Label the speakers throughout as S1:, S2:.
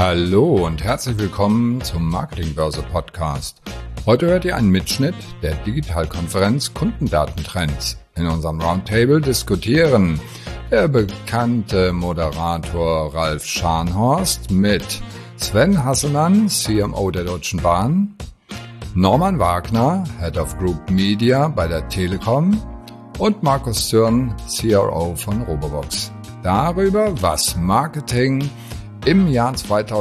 S1: Hallo und herzlich willkommen zum Marketingbörse Podcast. Heute hört ihr einen Mitschnitt der Digitalkonferenz Kundendatentrends. In unserem Roundtable diskutieren der bekannte Moderator Ralf Scharnhorst mit Sven Hasselmann, CMO der Deutschen Bahn, Norman Wagner, Head of Group Media bei der Telekom und Markus Zürn, CRO von Robobox. Darüber, was Marketing im Jahr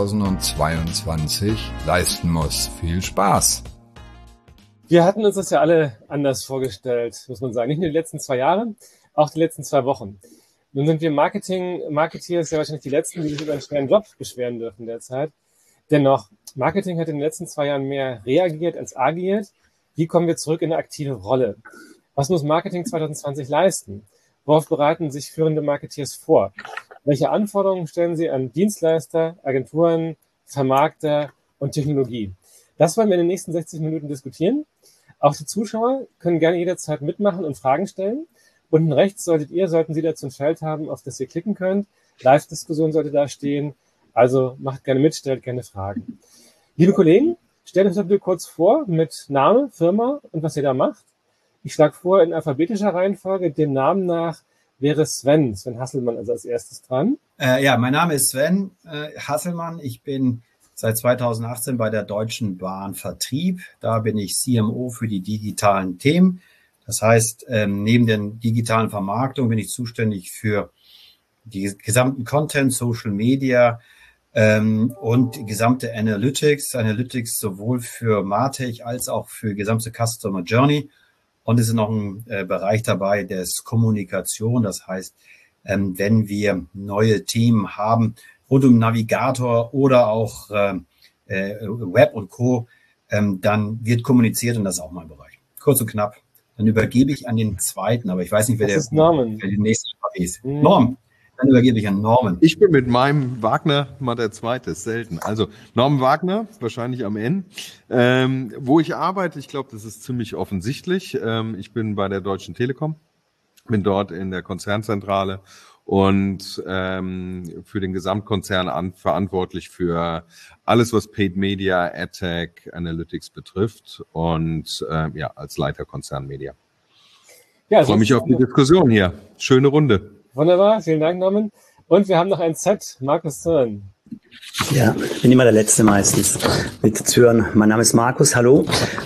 S1: 2022 leisten muss. Viel Spaß!
S2: Wir hatten uns das ja alle anders vorgestellt, muss man sagen. Nicht nur die letzten 2 Jahre, auch die letzten 2 Wochen. Nun sind wir Marketeers ja wahrscheinlich die Letzten, die sich über einen schweren Job beschweren dürfen derzeit. Dennoch, Marketing hat in den letzten 2 Jahren mehr reagiert als agiert. Wie kommen wir zurück in eine aktive Rolle? Was muss Marketing 2020 leisten? Worauf bereiten sich führende Marketeers vor? Welche Anforderungen stellen sie an Dienstleister, Agenturen, Vermarkter und Technologie? Das wollen wir in den nächsten 60 Minuten diskutieren. Auch die Zuschauer können gerne jederzeit mitmachen und Fragen stellen. Unten rechts sollten Sie dazu ein Feld haben, auf das ihr klicken könnt. Live-Diskussion sollte da stehen. Also macht gerne mit, stellt gerne Fragen. Liebe Kollegen, stellt euch doch bitte kurz vor mit Name, Firma und was ihr da macht. Ich schlage vor, in alphabetischer Reihenfolge, dem Namen nach wäre Sven Hasselmann also als erstes dran.
S3: Mein Name ist Sven Hasselmann. Ich bin seit 2018 bei der Deutschen Bahn Vertrieb. Da bin ich CMO für die digitalen Themen. Das heißt, neben der digitalen Vermarktung bin ich zuständig für die gesamten Content, Social Media und die gesamte Analytics. Analytics sowohl für MarTech als auch für die gesamte Customer Journey. Und es ist noch ein Bereich dabei, der ist Kommunikation. Das heißt, wenn wir neue Themen haben rund um Navigator oder auch Web und Co., dann wird kommuniziert und das ist auch mein Bereich. Kurz und knapp. Dann übergebe ich an den zweiten, aber ich weiß nicht, wer der nächste ist. Norm. Dann übergebe ich an Norman.
S4: Ich bin mit meinem Wagner mal der Zweite, ist selten. Also Norman Wagner, wahrscheinlich am Ende. Wo ich arbeite, ich glaube, das ist ziemlich offensichtlich. Ich bin bei der Deutschen Telekom, bin dort in der Konzernzentrale und für den Gesamtkonzern verantwortlich für alles, was Paid Media, AdTech, Analytics betrifft und als Leiter Konzernmedia. Ja, ich freue mich auf die Diskussion hier. Schöne Runde.
S2: Wunderbar, vielen Dank, Norman. Und wir haben noch ein Z, Markus Zürn.
S5: Ja, ich bin immer der Letzte meistens mit Zürn. Mein Name ist Markus, hallo.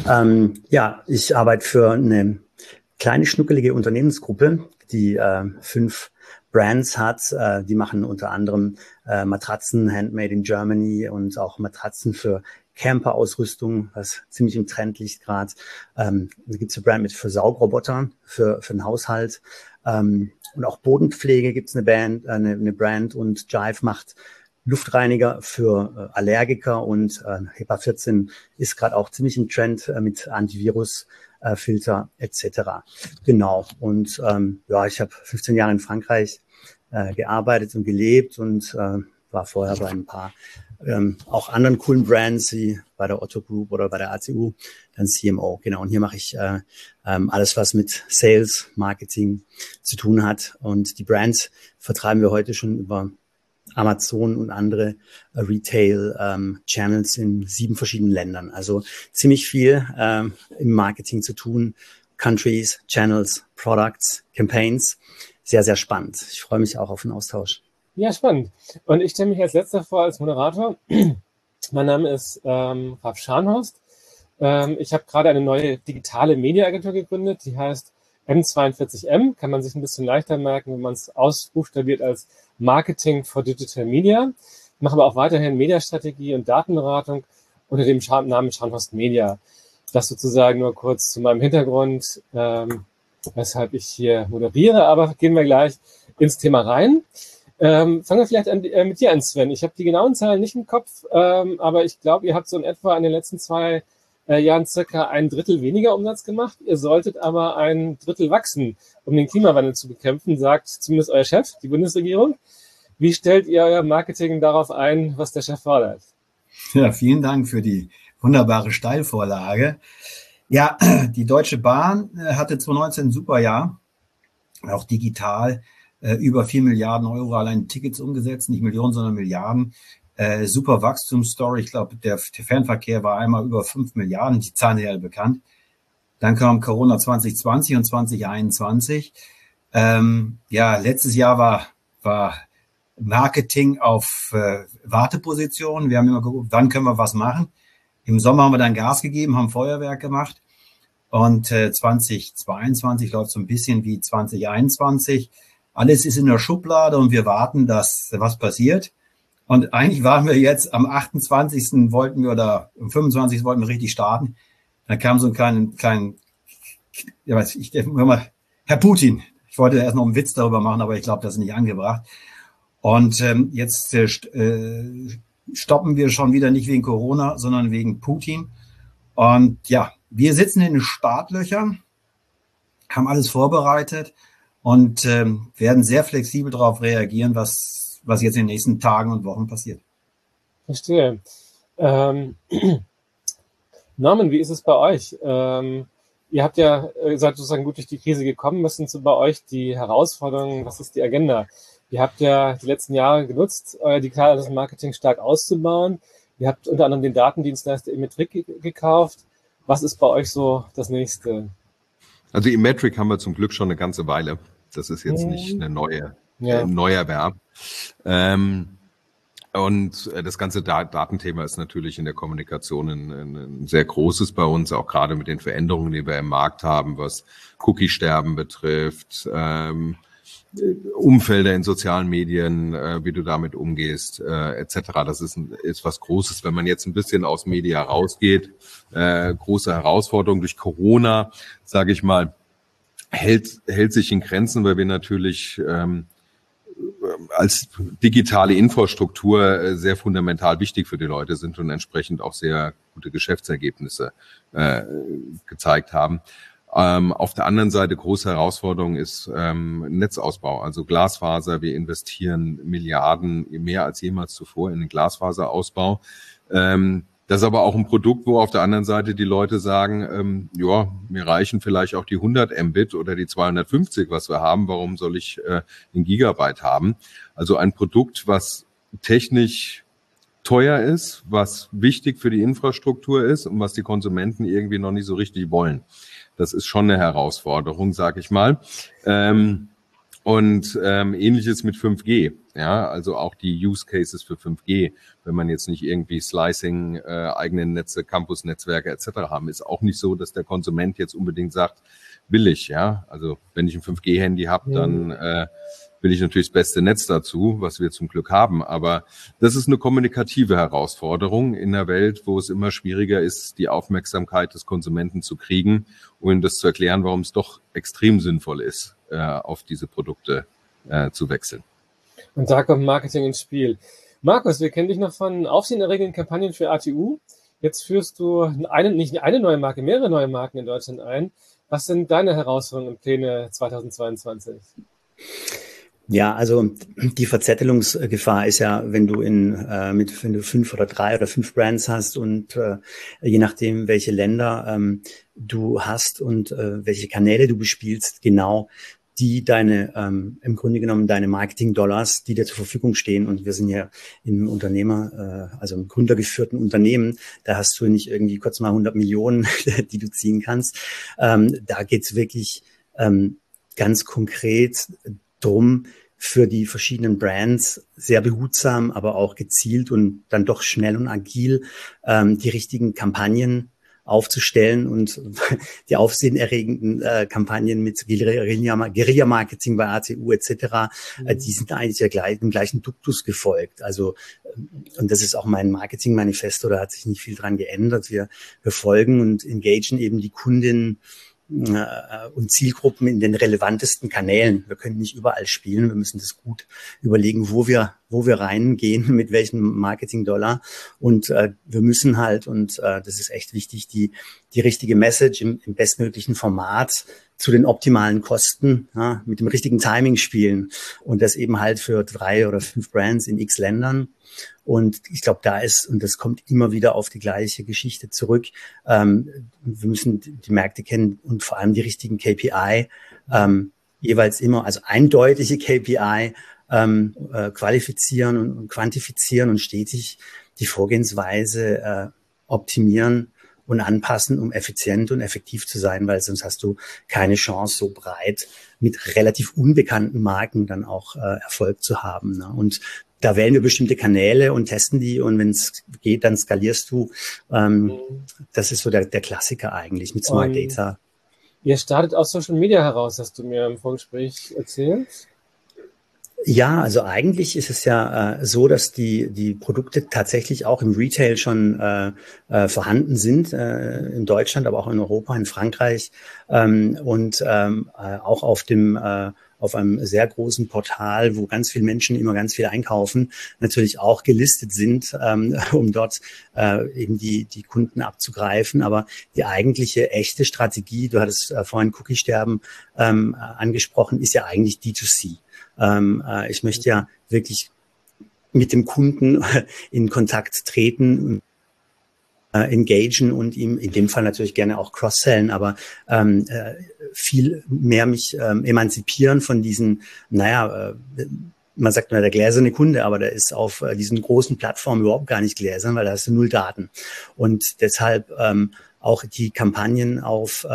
S5: Ich arbeite für eine kleine, schnuckelige Unternehmensgruppe, die 5 Brands hat. Die machen unter anderem Matratzen, Handmade in Germany und auch Matratzen für Camper-Ausrüstung, was ziemlich im Trend liegt gerade. Da gibt es eine Brand für Saugroboter für den Haushalt. Und auch Bodenpflege gibt es eine Brand und Jive macht Luftreiniger für Allergiker und HEPA 14 ist gerade auch ziemlich im Trend mit Antivirus-Filter etc. Genau. Und ich habe 15 Jahre in Frankreich gearbeitet und gelebt und war vorher bei ein paar auch anderen coolen Brands wie bei der Otto Group oder bei der ACU, dann CMO. Genau, und hier mache ich alles, was mit Sales, Marketing zu tun hat. Und die Brands vertreiben wir heute schon über Amazon und andere Retail-Channels in 7 verschiedenen Ländern. Also ziemlich viel im Marketing zu tun. Countries, Channels, Products, Campaigns. Sehr, sehr spannend. Ich freue mich auch auf den Austausch.
S2: Ja, spannend. Und ich stelle mich als letzter vor als Moderator. Mein Name ist Ralf Scharnhorst. Ich habe gerade eine neue digitale Mediaagentur gegründet, die heißt M42M. Kann man sich ein bisschen leichter merken, wenn man es ausbuchstabiert als Marketing for Digital Media. Ich mache aber auch weiterhin Mediastrategie und Datenberatung unter dem Namen Scharnhorst Media. Das sozusagen nur kurz zu meinem Hintergrund, weshalb ich hier moderiere. Aber gehen wir gleich ins Thema rein. Fangen wir vielleicht mit dir an, Sven. Ich habe die genauen Zahlen nicht im Kopf, aber ich glaube, ihr habt so in etwa in den letzten 2 Jahren circa 1/3 weniger Umsatz gemacht. Ihr solltet aber 1/3 wachsen, um den Klimawandel zu bekämpfen, sagt zumindest euer Chef, die Bundesregierung. Wie stellt ihr euer Marketing darauf ein, was der Chef fordert?
S3: Ja, vielen Dank für die wunderbare Steilvorlage. Ja, die Deutsche Bahn hatte 2019 ein super Jahr, auch digital. Über 4 Milliarden Euro allein Tickets umgesetzt, nicht Millionen, sondern Milliarden. super Wachstumsstory. Ich glaube, der Fernverkehr war einmal über 5 Milliarden, die Zahlen sind ja bekannt. Dann kam Corona 2020 und 2021. Letztes Jahr war Marketing auf Warteposition. Wir haben immer geguckt, wann können wir was machen. Im Sommer haben wir dann Gas gegeben, haben Feuerwerk gemacht. Und 2022 läuft so ein bisschen wie 2021. Alles ist in der Schublade und wir warten, dass was passiert. Und eigentlich waren wir jetzt am 28. wollten wir oder am 25. wollten wir richtig starten. Dann kam so ein kleinen Herr Putin. Ich wollte erst noch einen Witz darüber machen, aber ich glaube, das ist nicht angebracht. Und jetzt stoppen wir schon wieder nicht wegen Corona, sondern wegen Putin. Und ja, wir sitzen in den Startlöchern, haben alles vorbereitet und werden sehr flexibel darauf reagieren, was jetzt in den nächsten Tagen und Wochen passiert.
S2: Verstehe. Norman, wie ist es bei euch? Ihr habt ja seid sozusagen gut durch die Krise gekommen. Was sind so bei euch die Herausforderungen? Was ist die Agenda? Ihr habt ja die letzten Jahre genutzt, euer digitales Marketing stark auszubauen. Ihr habt unter anderem den Datendienstleister Immetric gekauft. Was ist bei euch so das Nächste?
S4: Also Immetric haben wir zum Glück schon eine ganze Weile. Das ist jetzt nicht eine neue Neuerwerb. Und das ganze Datenthema ist natürlich in der Kommunikation ein sehr großes bei uns, auch gerade mit den Veränderungen, die wir im Markt haben, was Cookie-Sterben betrifft, Umfelder in sozialen Medien, wie du damit umgehst, etc. Das ist was Großes. Wenn man jetzt ein bisschen aus Media rausgeht, große Herausforderung durch Corona, sage ich mal, hält sich in Grenzen, weil wir natürlich als digitale Infrastruktur sehr fundamental wichtig für die Leute sind und entsprechend auch sehr gute Geschäftsergebnisse gezeigt haben. Auf der anderen Seite große Herausforderung ist Netzausbau, also Glasfaser. Wir investieren Milliarden mehr als jemals zuvor in den Glasfaserausbau. Das ist aber auch ein Produkt, wo auf der anderen Seite die Leute sagen, mir reichen vielleicht auch die 100 Mbit oder die 250, was wir haben. Warum soll ich einen Gigabyte haben? Also ein Produkt, was technisch teuer ist, was wichtig für die Infrastruktur ist und was die Konsumenten irgendwie noch nicht so richtig wollen. Das ist schon eine Herausforderung, sag ich mal. Ähnliches mit 5G. Ja, also auch die Use Cases für 5G, wenn man jetzt nicht irgendwie Slicing, eigene Netze, Campusnetzwerke etc. haben, ist auch nicht so, dass der Konsument jetzt unbedingt sagt, will ich. Ja, also wenn ich ein 5G-Handy habe, dann will ich natürlich das beste Netz dazu, was wir zum Glück haben. Aber das ist eine kommunikative Herausforderung in einer Welt, wo es immer schwieriger ist, die Aufmerksamkeit des Konsumenten zu kriegen und ihm das zu erklären, warum es doch extrem sinnvoll ist, auf diese Produkte zu wechseln.
S2: Und da kommt Marketing ins Spiel. Markus, wir kennen dich noch von aufsehenerregenden Kampagnen für ATU. Jetzt führst du nicht eine neue Marke, mehrere neue Marken in Deutschland ein. Was sind deine Herausforderungen und Pläne 2022?
S5: Ja, also die Verzettelungsgefahr ist ja, wenn du wenn du 5 oder 3 oder 5 Brands hast und je nachdem, welche Länder du hast und welche Kanäle du bespielst, genau die im Grunde genommen deine Marketing-Dollars, die dir zur Verfügung stehen. Und wir sind ja im also im gründergeführten Unternehmen, da hast du nicht irgendwie kurz mal 100 Millionen, die du ziehen kannst. Da geht's wirklich ganz konkret drum, für die verschiedenen Brands sehr behutsam, aber auch gezielt und dann doch schnell und agil die richtigen Kampagnen aufzustellen und die aufsehenerregenden Kampagnen mit Guerilla-Marketing bei ATU etc., die sind eigentlich dem gleichen Duktus gefolgt. Also, und das ist auch mein Marketing-Manifesto, da hat sich nicht viel dran geändert. Wir folgen und engagen eben die Kundinnen und Zielgruppen in den relevantesten Kanälen. Wir können nicht überall spielen. Wir müssen das gut überlegen, wo wir reingehen, mit welchem Marketing-Dollar. Und wir müssen halt, und das ist echt wichtig, die richtige Message im bestmöglichen Format zu den optimalen Kosten, ja, mit dem richtigen Timing spielen. Und das eben halt für 3 oder 5 Brands in x Ländern. Und ich glaube, und das kommt immer wieder auf die gleiche Geschichte zurück. Wir müssen die Märkte kennen und vor allem die richtigen KPI, jeweils immer, also eindeutige KPI, qualifizieren und quantifizieren und stetig die Vorgehensweise optimieren und anpassen, um effizient und effektiv zu sein, weil sonst hast du keine Chance, so breit mit relativ unbekannten Marken dann auch Erfolg zu haben. Ne? Und da wählen wir bestimmte Kanäle und testen die, und wenn es geht, dann skalierst du. Das ist so der Klassiker eigentlich mit Smart Data.
S2: Ihr startet aus Social Media heraus, hast du mir im Vorgespräch erzählt?
S5: Ja, also eigentlich ist es ja so, dass die Produkte tatsächlich auch im Retail schon vorhanden sind, in Deutschland, aber auch in Europa, in Frankreich, und auch auf einem sehr großen Portal, wo ganz viele Menschen immer ganz viel einkaufen, natürlich auch gelistet sind, um dort eben die Kunden abzugreifen. Aber die eigentliche echte Strategie, du hattest vorhin Cookie-Sterben angesprochen, ist ja eigentlich D2C. Ich möchte ja wirklich mit dem Kunden in Kontakt treten, engagen und ihm in dem Fall natürlich gerne auch cross-sellen, aber viel mehr mich emanzipieren von diesen, man sagt mal der gläserne Kunde, aber der ist auf diesen großen Plattformen überhaupt gar nicht gläsern, weil da hast du null Daten. Und deshalb auch die Kampagnen auf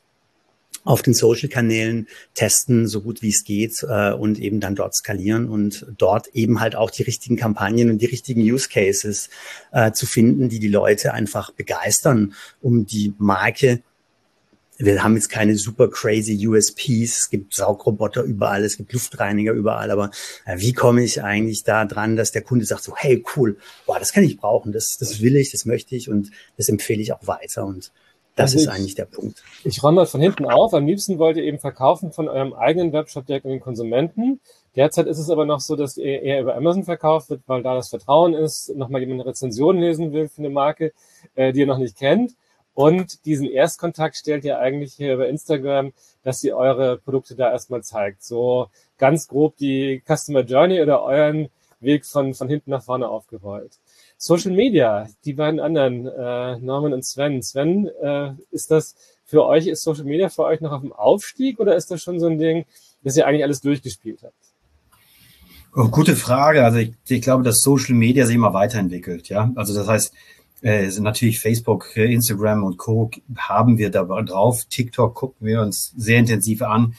S5: den Social-Kanälen testen, so gut wie es geht, und eben dann dort skalieren und dort eben halt auch die richtigen Kampagnen und die richtigen Use Cases zu finden, die Leute einfach begeistern, um die Marke. Wir haben jetzt keine super crazy USPs, es gibt Saugroboter überall, es gibt Luftreiniger überall, aber wie komme ich eigentlich da dran, dass der Kunde sagt so, hey, cool, boah, das kann ich brauchen, das will ich, das möchte ich und das empfehle ich auch weiter, und das ist eigentlich der Punkt.
S2: Ich räume mal von hinten auf. Am liebsten wollt ihr eben verkaufen von eurem eigenen Webshop direkt an den Konsumenten. Derzeit ist es aber noch so, dass ihr eher über Amazon verkauft wird, weil da das Vertrauen ist, nochmal jemand eine Rezension lesen will für eine Marke, die ihr noch nicht kennt. Und diesen Erstkontakt stellt ihr eigentlich hier über Instagram, dass ihr eure Produkte da erstmal zeigt. So ganz grob die Customer Journey oder euren Weg von hinten nach vorne aufgerollt. Social Media, die beiden anderen, Norman und Sven. Sven, ist Social Media für euch noch auf dem Aufstieg oder ist das schon so ein Ding, dass ihr eigentlich alles durchgespielt habt?
S3: Oh, gute Frage. Also ich glaube, dass Social Media sich immer weiterentwickelt. Ja, also das heißt, natürlich Facebook, Instagram und Co. haben wir da drauf. TikTok gucken wir uns sehr intensiv an.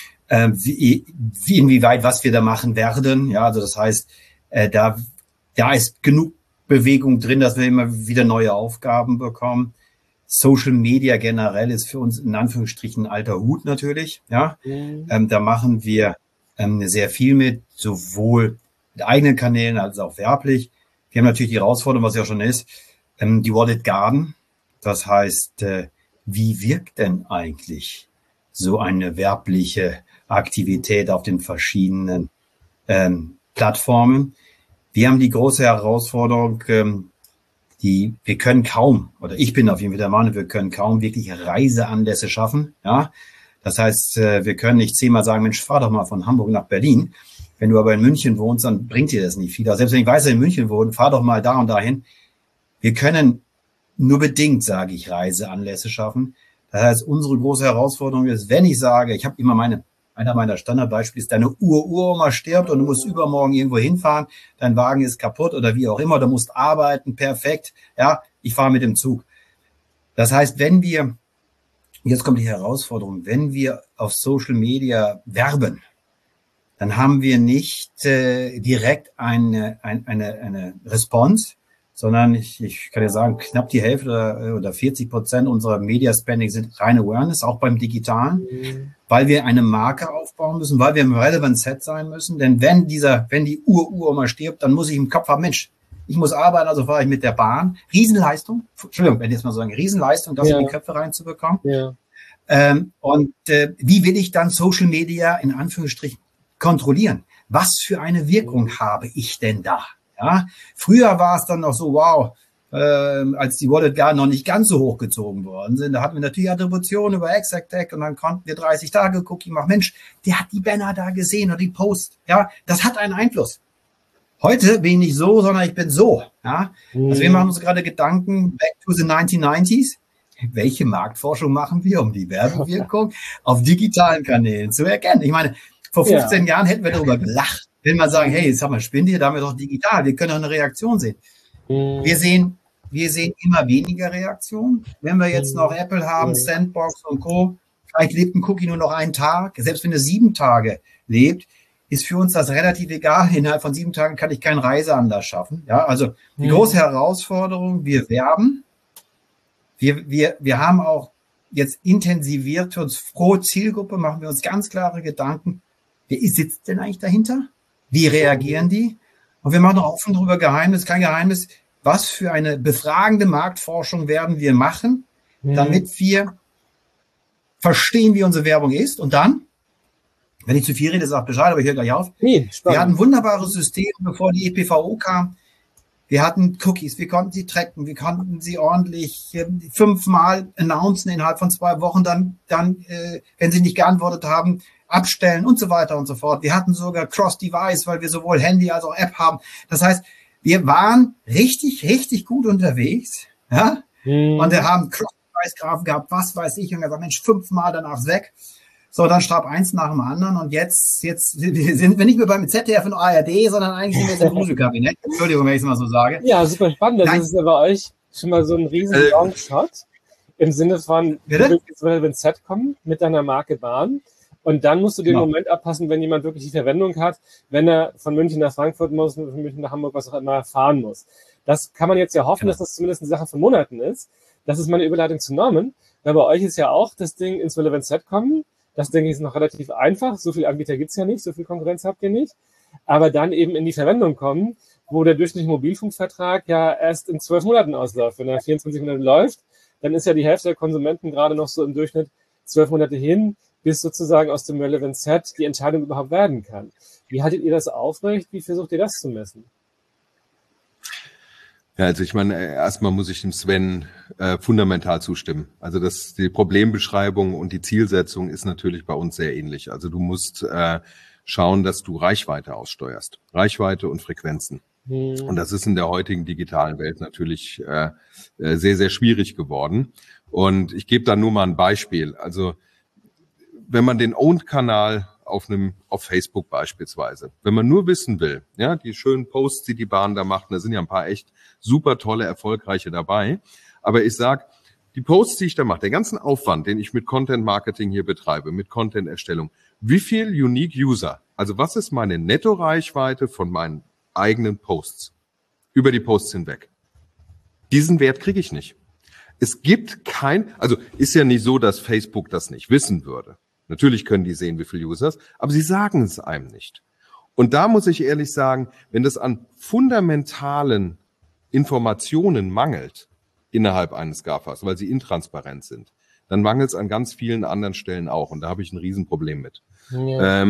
S3: Inwieweit, was wir da machen werden. Ja, also das heißt, da ist genug Bewegung drin, dass wir immer wieder neue Aufgaben bekommen. Social Media generell ist für uns in Anführungsstrichen ein alter Hut natürlich. Ja, da machen wir sehr viel mit, sowohl mit eigenen Kanälen als auch werblich. Wir haben natürlich die Herausforderung, was ja schon ist, die Walled Garden. Das heißt, wie wirkt denn eigentlich so eine werbliche Aktivität auf den verschiedenen Plattformen? Wir haben die große Herausforderung, wir können kaum, oder ich bin auf jeden Fall der Meinung, wir können kaum wirklich Reiseanlässe schaffen. Ja, das heißt, wir können nicht 10-mal sagen, Mensch, fahr doch mal von Hamburg nach Berlin. Wenn du aber in München wohnst, dann bringt dir das nicht viel. Also selbst wenn ich weiß, dass ich in München wohne, fahr doch mal da und dahin. Wir können nur bedingt, sage ich, Reiseanlässe schaffen. Das heißt, unsere große Herausforderung ist, wenn ich sage, ich habe immer einer meiner Standardbeispiele ist, deine Uroma stirbt und du musst übermorgen irgendwo hinfahren, dein Wagen ist kaputt oder wie auch immer, du musst arbeiten, perfekt, ja, ich fahre mit dem Zug. Das heißt, jetzt kommt die Herausforderung, wenn wir auf Social Media werben, dann haben wir nicht direkt eine Response, sondern ich kann ja sagen, knapp die Hälfte oder 40% unserer Media-Spending sind reine Awareness, auch beim Digitalen, weil wir eine Marke aufbauen müssen, weil wir im Relevant Set sein müssen. Denn wenn die Uroma stirbt, dann muss ich im Kopf haben, Mensch, ich muss arbeiten, also fahre ich mit der Bahn. Riesenleistung, Entschuldigung, wenn ich jetzt mal sagen, Riesenleistung, das in die Köpfe reinzubekommen. Ja. Wie will ich dann Social Media in Anführungsstrichen kontrollieren? Was für eine Wirkung habe ich denn da? Ja, früher war es dann noch so, wow, als die Walled Garden noch nicht ganz so hochgezogen worden sind, da hatten wir natürlich Attribution über Exactech und dann konnten wir 30 Tage Cookie machen. Mensch, der hat die Banner da gesehen oder die Post. Ja, das hat einen Einfluss. Heute bin ich nicht so, sondern ich bin so. Ja, also wir machen uns gerade Gedanken, back to the 1990s. Welche Marktforschung machen wir, um die Werbewirkung auf digitalen Kanälen zu erkennen? Ich meine, vor 15 Jahren hätten wir darüber gelacht. Wenn man sagen, hey, sag mal, spinnt ihr, da haben wir doch digital, wir können doch eine Reaktion sehen. Wir sehen immer weniger Reaktionen. Wenn wir jetzt noch Apple haben, Sandbox und Co., vielleicht lebt ein Cookie nur noch einen Tag. Selbst wenn es 7 Tage lebt, ist für uns das relativ egal. Innerhalb von 7 Tagen kann ich keinen Reiseanlass schaffen. Ja, also die große Herausforderung, wir werben. Wir haben auch jetzt intensiviert für uns pro Zielgruppe, machen wir uns ganz klare Gedanken. Wer sitzt denn eigentlich dahinter? Wie reagieren die? Und wir machen auch offen darüber kein Geheimnis, was für eine befragende Marktforschung werden wir machen, damit wir verstehen, wie unsere Werbung ist. Und dann, wenn ich zu viel rede, sagt Bescheid, aber ich höre gleich auf. Wir hatten ein wunderbares System, bevor die EPVO kam. Wir hatten Cookies, wir konnten sie tracken, wir konnten sie ordentlich 5-mal announcen innerhalb von 2 Wochen, dann wenn sie nicht geantwortet haben, abstellen und so weiter und so fort. Wir hatten sogar Cross-Device, weil wir sowohl Handy als auch App haben. Das heißt, wir waren richtig, richtig gut unterwegs. Ja? Und wir haben Cross-Device-Graphen gehabt, was weiß ich. Und er sagt, Mensch, 5-mal danach ist weg. So, dann starb eins nach dem anderen. Und jetzt sind wir nicht mehr beim ZDF und ARD, sondern eigentlich sind wir jetzt im Gruselkabinett. Entschuldigung, wenn ich es mal so sage.
S2: Ja, super spannend. Das ist ja bei euch schon mal so ein riesen Longshot. Im Sinne von, du willst jetzt mal ins Set kommen mit deiner Marke Bahn. Und dann musst du den Moment abpassen, wenn jemand wirklich die Verwendung hat, wenn er von München nach Frankfurt muss, von München nach Hamburg, was auch immer, fahren muss. Das kann man jetzt ja hoffen, dass das zumindest eine Sache von Monaten ist. Das ist meine Überleitung zu Norman. Weil bei euch ist ja auch das Ding ins Relevant Set kommen. Das, denke ich, ist noch relativ einfach. So viele Anbieter gibt's ja nicht, so viel Konkurrenz habt ihr nicht. Aber dann eben in die Verwendung kommen, wo der durchschnittliche Mobilfunkvertrag ja erst in 12 Monaten ausläuft. Wenn er 24 Monate läuft, dann ist ja die Hälfte der Konsumenten gerade noch so im Durchschnitt 12 Monate hin, bis sozusagen aus dem Relevant Set die Entscheidung überhaupt werden kann. Wie haltet ihr das aufrecht? Wie versucht ihr das zu messen?
S4: Ja, also ich meine, erstmal muss ich dem Sven fundamental zustimmen. Also die Problembeschreibung und die Zielsetzung ist natürlich bei uns sehr ähnlich. Also du musst schauen, dass du Reichweite aussteuerst. Reichweite und Frequenzen. Und das ist in der heutigen digitalen Welt natürlich sehr, sehr schwierig geworden. Und ich gebe da nur mal ein Beispiel. Also wenn man den Owned-Kanal auf Facebook beispielsweise, wenn man nur wissen will, ja, die schönen Posts, die Bahn da macht, da sind ja ein paar echt super tolle, erfolgreiche dabei. Aber ich sag, die Posts, die ich da mache, der ganzen Aufwand, den ich mit Content-Marketing hier betreibe, mit Content-Erstellung, wie viel Unique User, also was ist meine Netto-Reichweite von meinen eigenen Posts über die Posts hinweg? Diesen Wert kriege ich nicht. Es gibt also ist ja nicht so, dass Facebook das nicht wissen würde. Natürlich können die sehen, wie viele Users, aber sie sagen es einem nicht. Und da muss ich ehrlich sagen, wenn das an fundamentalen Informationen mangelt innerhalb eines GAFAs, weil sie intransparent sind, dann mangelt es an ganz vielen anderen Stellen auch. Und da habe ich ein Riesenproblem mit. Ja.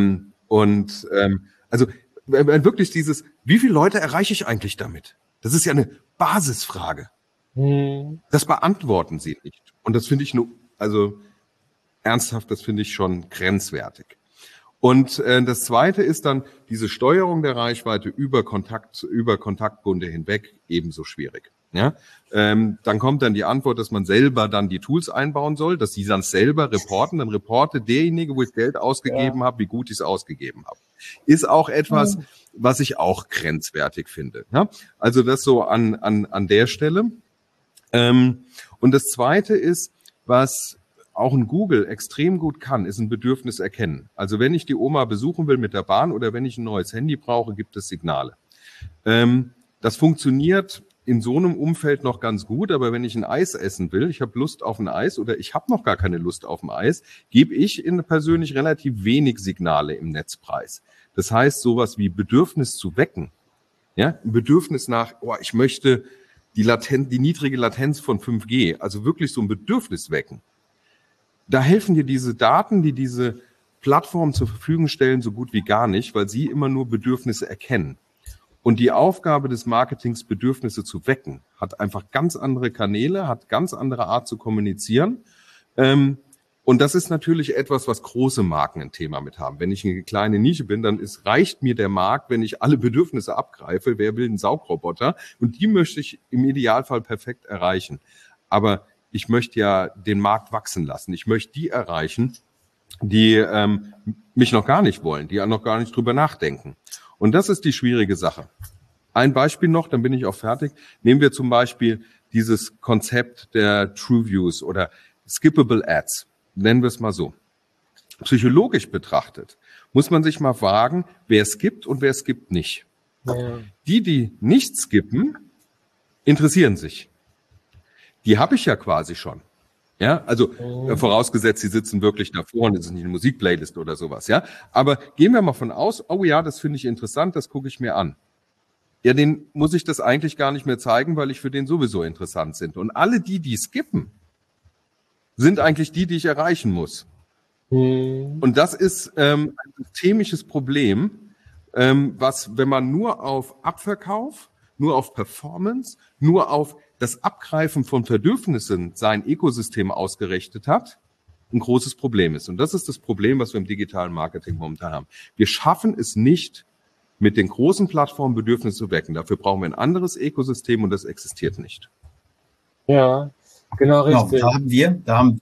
S4: Also wirklich wie viele Leute erreiche ich eigentlich damit? Das ist ja eine Basisfrage. Das beantworten sie nicht. Und das finde ich ernsthaft, das finde ich schon grenzwertig. Und das Zweite ist dann diese Steuerung der Reichweite über Kontaktbunde hinweg ebenso schwierig. Ja? Dann kommt dann die Antwort, dass man selber dann die Tools einbauen soll, dass sie dann selber reporten. Dann reportet derjenige, wo ich Geld ausgegeben habe, wie gut ich es ausgegeben habe. Ist auch etwas, was ich auch grenzwertig finde. Ja? Also das so an der Stelle. Und das Zweite ist, was auch ein Google extrem gut kann, ist ein Bedürfnis erkennen. Also wenn ich die Oma besuchen will mit der Bahn oder wenn ich ein neues Handy brauche, gibt es Signale. Das funktioniert in so einem Umfeld noch ganz gut, aber wenn ich ein Eis essen will, ich habe Lust auf ein Eis oder ich habe noch gar keine Lust auf ein Eis, gebe ich persönlich relativ wenig Signale im Netzpreis. Das heißt, sowas wie Bedürfnis zu wecken, ja, ein Bedürfnis nach, ich möchte die niedrige Latenz von 5G, also wirklich so ein Bedürfnis wecken. Da helfen dir diese Daten, die diese Plattformen zur Verfügung stellen, so gut wie gar nicht, weil sie immer nur Bedürfnisse erkennen. Und die Aufgabe des Marketings, Bedürfnisse zu wecken, hat einfach ganz andere Kanäle, hat ganz andere Art zu kommunizieren. Und das ist natürlich etwas, was große Marken ein Thema mit haben. Wenn ich eine kleine Nische bin, dann reicht mir der Markt, wenn ich alle Bedürfnisse abgreife. Wer will einen Saugroboter? Und die möchte ich im Idealfall perfekt erreichen. Aber ich möchte ja den Markt wachsen lassen. Ich möchte die erreichen, die mich noch gar nicht wollen, die noch gar nicht drüber nachdenken. Und das ist die schwierige Sache. Ein Beispiel noch, dann bin ich auch fertig. Nehmen wir zum Beispiel dieses Konzept der True Views oder Skippable Ads. Nennen wir es mal so. Psychologisch betrachtet muss man sich mal fragen, wer skippt und wer skippt nicht.
S2: Ja.
S4: Die nicht skippen, interessieren sich. Die habe ich ja quasi schon. Ja, also vorausgesetzt, sie sitzen wirklich davor und es ist nicht eine Musikplaylist oder sowas. Ja, aber gehen wir mal von aus, oh ja, das finde ich interessant, das gucke ich mir an. Ja, den muss ich das eigentlich gar nicht mehr zeigen, weil ich für den sowieso interessant sind. Und alle die skippen, sind eigentlich die ich erreichen muss. Und das ist ein systemisches Problem, was, wenn man nur auf Abverkauf, nur auf Performance, nur auf das Abgreifen von Bedürfnissen sein Ökosystem ausgerichtet hat, ein großes Problem ist. Und das ist das Problem, was wir im digitalen Marketing momentan haben. Wir schaffen es nicht, mit den großen Plattformen Bedürfnisse zu wecken. Dafür brauchen wir ein anderes Ökosystem und das existiert nicht.
S2: Ja, genau richtig.
S3: Genau,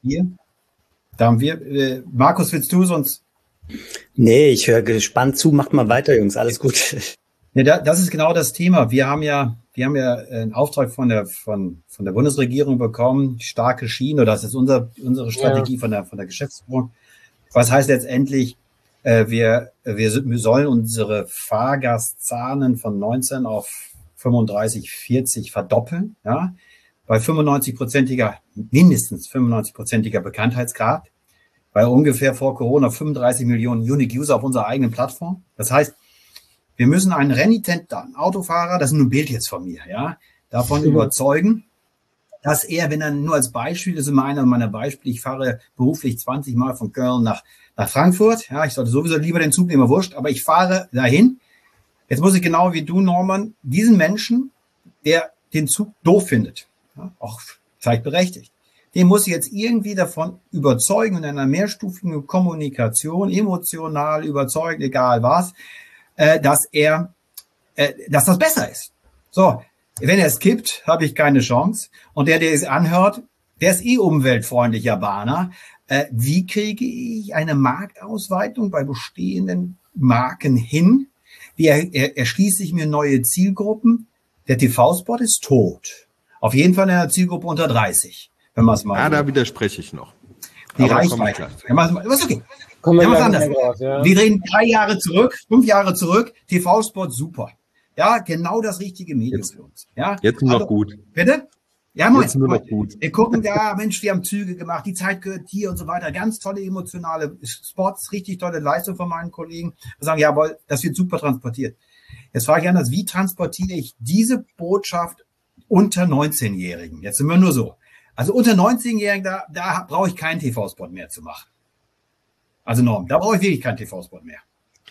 S3: da haben wir. Markus, willst du sonst?
S5: Nee, ich höre gespannt zu. Macht mal weiter, Jungs. Alles gut.
S3: Ja, das ist genau das Thema. Wir haben ja einen Auftrag von der Bundesregierung bekommen, starke Schienen, oder das ist unsere Strategie von der Geschäftsführung. Was heißt letztendlich, wir sollen unsere Fahrgastzahlen von 19 auf 35, 40 verdoppeln, ja, bei mindestens 95%iger Bekanntheitsgrad, bei ungefähr vor Corona 35 Millionen Unique User auf unserer eigenen Plattform. Das heißt, wir müssen einen renitenten Autofahrer, das ist nur ein Bild jetzt von mir, ja, davon überzeugen, dass er, wenn er nur als Beispiel, das ist immer einer meiner Beispiele, ich fahre beruflich 20 Mal von Köln nach Frankfurt, ja, ich sollte sowieso lieber den Zug nehmen, wurscht, aber ich fahre dahin. Jetzt muss ich genau wie du, Norman, diesen Menschen, der den Zug doof findet, ja, auch vielleicht berechtigt, den muss ich jetzt irgendwie davon überzeugen, in einer mehrstufigen Kommunikation, emotional überzeugen, egal was, dass das besser ist. So, wenn er es kippt, habe ich keine Chance. Und der es anhört, der ist umweltfreundlicher Bahner. Wie kriege ich eine Marktausweitung bei bestehenden Marken hin? Wie erschließe ich mir neue Zielgruppen? Der TV-Spot ist tot. Auf jeden Fall in einer Zielgruppe unter 30, wenn man es mal.
S4: Ja, da widerspreche ich noch.
S3: Die Reichweite. Was okay.
S2: Ja.
S3: Wir reden 3 Jahre zurück, 5 Jahre zurück. TV-Spot super. Ja, genau das richtige Medium für uns. Ja,
S4: jetzt nur noch gut.
S3: Bitte? Ja, Moment.
S4: Jetzt nur noch gut.
S3: Wir gucken, ja, Mensch, wir haben Züge gemacht, die Zeit gehört hier und so weiter. Ganz tolle emotionale Spots, richtig tolle Leistung von meinen Kollegen. Wir sagen, jawohl, das wird super transportiert. Jetzt frage ich anders, wie transportiere ich diese Botschaft unter 19-Jährigen? Jetzt sind wir nur so. Also unter 19-Jährigen, da brauche ich keinen TV-Spot mehr zu machen. Also Norm, da brauche ich wirklich keinen TV-Spot mehr.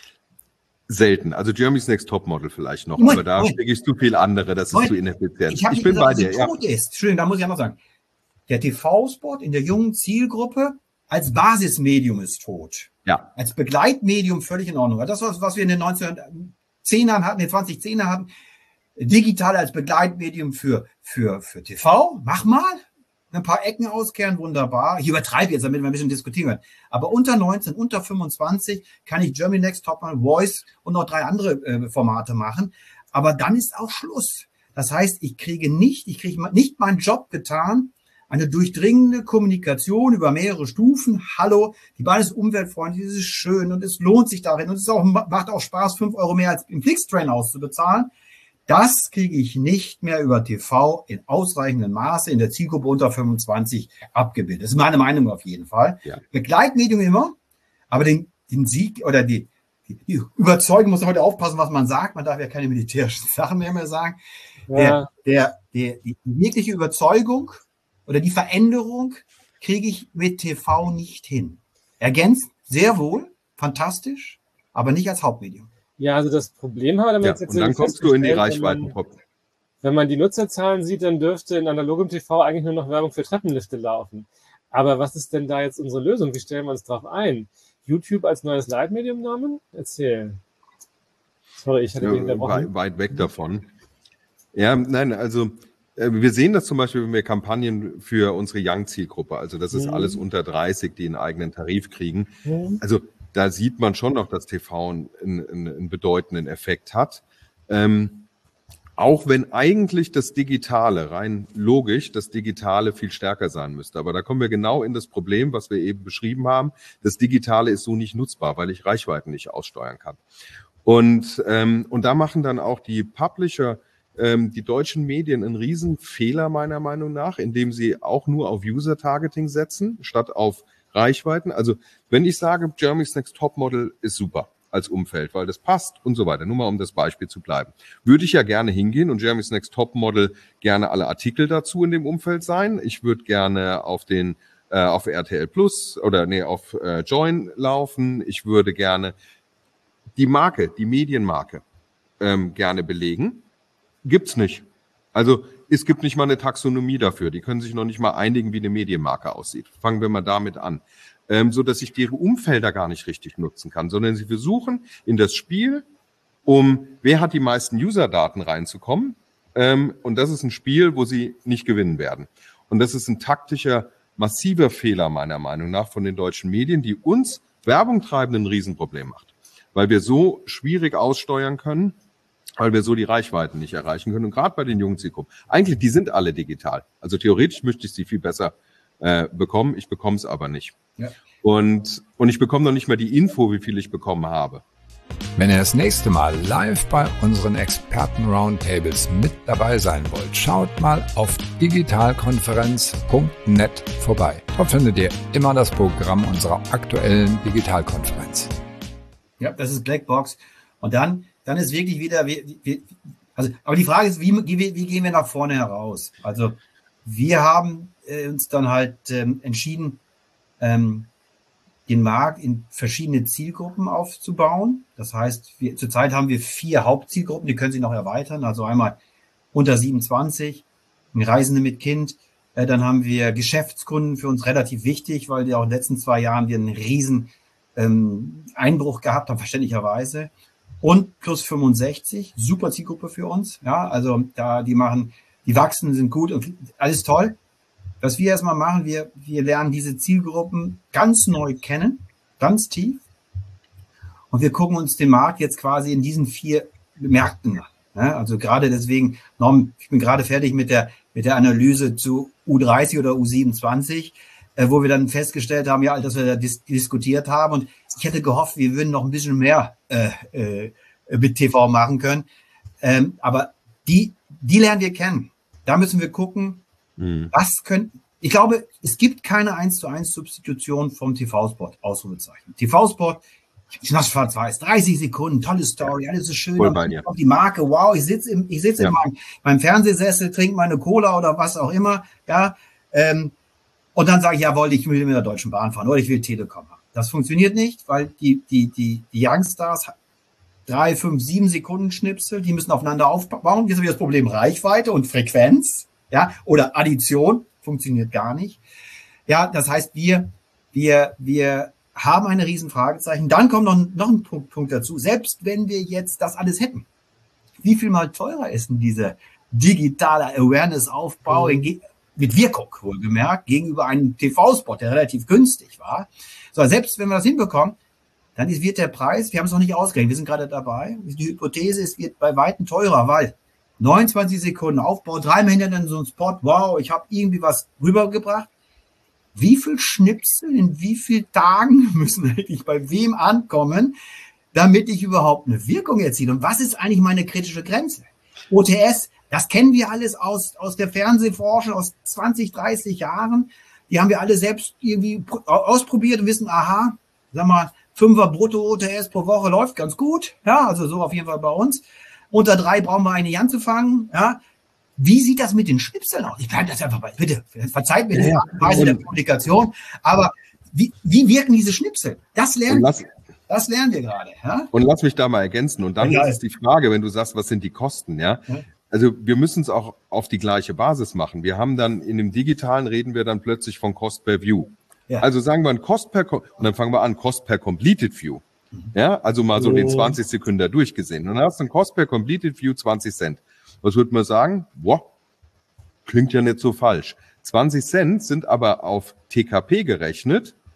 S4: Selten. Also Germany's Next Topmodel vielleicht noch, aber da stecke ich zu viel andere, das ist zu ineffizient.
S3: Ich bin bei dir, ja. Entschuldigung, da muss ich einfach sagen, der TV-Spot in der jungen Zielgruppe als Basismedium ist tot.
S4: Ja.
S3: Als Begleitmedium völlig in Ordnung. Das, was wir in den 1910ern hatten, in den 2010er hatten, digital als Begleitmedium für TV, mach mal. Ein paar Ecken auskehren, wunderbar. Ich übertreibe jetzt, damit wir ein bisschen diskutieren können. Aber unter 19, unter 25 kann ich Germany Next Topmodel, Voice und noch 3 andere Formate machen. Aber dann ist auch Schluss. Das heißt, ich kriege nicht meinen Job getan, eine durchdringende Kommunikation über mehrere Stufen. Hallo, die Bahn ist umweltfreundlich, es ist schön und es lohnt sich darin und es macht auch Spaß, 5 Euro mehr als im Flixtrain auszubezahlen. Das kriege ich nicht mehr über TV in ausreichendem Maße in der Zielgruppe unter 25 abgebildet. Das ist meine Meinung auf jeden Fall. Ja. Begleitmedium immer, aber den Sieg oder die Überzeugung, muss man heute aufpassen, was man sagt. Man darf ja keine militärischen Sachen mehr sagen. Ja. Die wirkliche Überzeugung oder die Veränderung kriege ich mit TV nicht hin. Ergänzt sehr wohl, fantastisch, aber nicht als Hauptmedium.
S2: Ja, also das Problem haben wir damit
S4: jetzt. Und dann kommst du in die Reichweiten-Top.
S2: Wenn man die Nutzerzahlen sieht, dann dürfte in analogem TV eigentlich nur noch Werbung für Treppenlifte laufen. Aber was ist denn da jetzt unsere Lösung? Wie stellen wir uns drauf ein? YouTube als neues Leitmedium, Norman? Erzähl. Sorry, ich hatte dich unterbrochen.
S4: Weit weg davon. Ja, nein, also wir sehen das zum Beispiel, wenn wir Kampagnen für unsere Young-Zielgruppe, also das ist alles unter 30, die einen eigenen Tarif kriegen. Also da sieht man schon noch, dass TV einen bedeutenden Effekt hat. Auch wenn eigentlich das Digitale, rein logisch, das Digitale viel stärker sein müsste. Aber da kommen wir genau in das Problem, was wir eben beschrieben haben. Das Digitale ist so nicht nutzbar, weil ich Reichweiten nicht aussteuern kann. Und da machen dann auch die Publisher, die deutschen Medien einen Riesenfehler meiner Meinung nach, indem sie auch nur auf User-Targeting setzen, statt auf Reichweiten. Also wenn ich sage, Germany's Next Topmodel ist super als Umfeld, weil das passt und so weiter, nur mal um das Beispiel zu bleiben, würde ich ja gerne hingehen und Germany's Next Topmodel gerne alle Artikel dazu in dem Umfeld sein. Ich würde gerne auf RTL Plus auf Join laufen. Ich würde gerne die Medienmarke gerne belegen. Gibt's nicht. Also es gibt nicht mal eine Taxonomie dafür. Die können sich noch nicht mal einigen, wie eine Medienmarke aussieht. Fangen wir mal damit an. So dass ich deren Umfelder gar nicht richtig nutzen kann, sondern sie versuchen in das Spiel, wer hat die meisten User-Daten reinzukommen. Und das ist ein Spiel, wo sie nicht gewinnen werden. Und das ist ein taktischer, massiver Fehler meiner Meinung nach von den deutschen Medien, die uns Werbung treiben ein Riesenproblem macht. Weil wir so schwierig aussteuern können, weil wir so die Reichweiten nicht erreichen können. Und gerade bei den jungen Zielgruppen. Eigentlich, die sind alle digital. Also theoretisch möchte ich sie viel besser bekommen. Ich bekomme es aber nicht. Ja. Und ich bekomme noch nicht mal die Info, wie viel ich bekommen habe.
S1: Wenn ihr das nächste Mal live bei unseren Experten-Roundtables mit dabei sein wollt, schaut mal auf digitalkonferenz.net vorbei. Dort findet ihr immer das Programm unserer aktuellen Digitalkonferenz.
S3: Ja, das ist Blackbox. Und dann ist wirklich wieder, aber die Frage ist, wie gehen wir nach vorne heraus? Also wir haben uns dann halt entschieden, den Markt in verschiedene Zielgruppen aufzubauen. Das heißt, zurzeit haben wir 4 Hauptzielgruppen, die können sich noch erweitern. Also einmal unter 27, Reisende mit Kind. Dann haben wir Geschäftskunden, für uns relativ wichtig, weil wir auch in den letzten 2 Jahren einen riesen Einbruch gehabt haben, verständlicherweise. Und plus 65, super Zielgruppe für uns. Ja, also die wachsen, sind gut und alles toll. Was wir erstmal machen, wir lernen diese Zielgruppen ganz neu kennen, ganz tief. Und wir gucken uns den Markt jetzt quasi in diesen 4 Märkten an. Ja, also gerade deswegen, Norm, ich bin gerade fertig mit der Analyse zu U30 oder U27, wo wir dann festgestellt haben, ja, dass wir da diskutiert haben. Und ich hätte gehofft, wir würden noch ein bisschen mehr mit TV machen können. Aber die lernen wir kennen. Da müssen wir gucken, ich glaube, es gibt keine 1:1 Substitution vom TV-Spot, Ausrufezeichen. TV-Spot, schwarz-weiß, 30 Sekunden, tolle Story, alles ist schön. Auf die Marke, wow, ich sitze in meinem Fernsehsessel, trinke meine Cola oder was auch immer, ja, und dann sage ich, jawohl, ich will mit der Deutschen Bahn fahren oder ich will Telekom haben. Das funktioniert nicht, weil die Youngstars 3, 5, 7 Sekunden Schnipsel, die müssen aufeinander aufbauen. Jetzt haben wir das Problem Reichweite und Frequenz, ja, oder Addition, funktioniert gar nicht. Ja, das heißt, wir haben eine riesen Fragezeichen. Dann kommt noch ein Punkt dazu. Selbst wenn wir jetzt das alles hätten, wie viel mal teurer ist denn dieser digitale Awareness-Aufbau mit Wirkung, wohlgemerkt, gegenüber einem TV-Spot, der relativ günstig war. So, selbst wenn wir das hinbekommen, dann wird der Preis, wir haben es noch nicht ausgerechnet, wir sind gerade dabei. Die Hypothese ist, wird bei Weitem teurer, weil 29 Sekunden Aufbau, 3 Mal hinterher so ein Spot, wow, ich habe irgendwie was rübergebracht. Wie viel Schnipsel in wie vielen Tagen müssen eigentlich bei wem ankommen, damit ich überhaupt eine Wirkung erziele? Und was ist eigentlich meine kritische Grenze? OTS, das kennen wir alles aus der Fernsehforschung aus 20, 30 Jahren. Die haben wir alle selbst irgendwie ausprobiert und wissen, aha, sag mal, 5er brutto OTS pro Woche läuft ganz gut. Ja, also so auf jeden Fall bei uns. Unter 3 brauchen wir eine anzufangen. Ja. Wie sieht das mit den Schnipseln aus? Ich bleibe das einfach bei, bitte, verzeiht mir die Weise der Kommunikation, aber wie wirken diese Schnipsel? Das lernen wir gerade. Ja?
S4: Und lass mich da mal ergänzen. Und dann ist die Frage, wenn du sagst, was sind die Kosten, ja? Also wir müssen es auch auf die gleiche Basis machen. Wir haben dann in dem Digitalen reden wir dann plötzlich von Cost per View. Ja. Also sagen wir ein Cost per, und dann fangen wir an, Cost per Completed View. Ja, also mal so den 20 Sekunden da durchgesehen. Und dann hast du ein Cost per Completed View 20 Cent. Was würde man sagen? Boah, klingt ja nicht so falsch. 20 Cent sind aber auf TKP gerechnet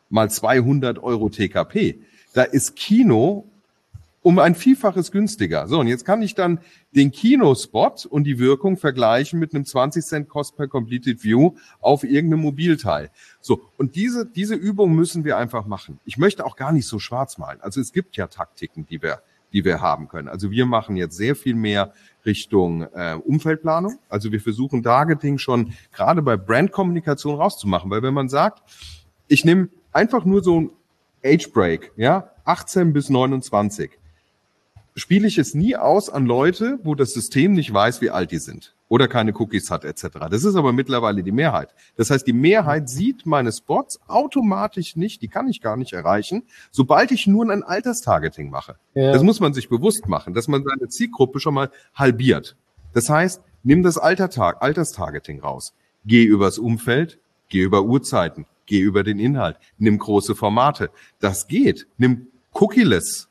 S4: mal 200 Euro TKP. Da ist Kino um ein Vielfaches günstiger. So, und jetzt kann ich dann den Kinospot und die Wirkung vergleichen mit einem 20 Cent Cost per Completed View auf irgendeinem Mobilteil. So, und diese Übung müssen wir einfach machen. Ich möchte auch gar nicht so schwarz malen. Also es gibt ja Taktiken, die wir haben können. Also wir machen jetzt sehr viel mehr Richtung Umfeldplanung. Also wir versuchen Targeting schon gerade bei Brandkommunikation rauszumachen. Weil wenn man sagt, ich nehme einfach nur so ein Age Break, ja, 18 bis 29, spiele ich es nie aus an Leute, wo das System nicht weiß, wie alt die sind oder keine Cookies hat etc. Das ist aber mittlerweile die Mehrheit. Das heißt, die Mehrheit sieht meine Spots automatisch nicht, die kann ich gar nicht erreichen, sobald ich nur ein Alterstargeting mache. Ja. Das muss man sich bewusst machen, dass man seine Zielgruppe schon mal halbiert. Das heißt, nimm das Alterstargeting raus. Geh übers Umfeld, geh über Uhrzeiten, geh über den Inhalt, nimm große Formate. Das geht. Nimm Cookieless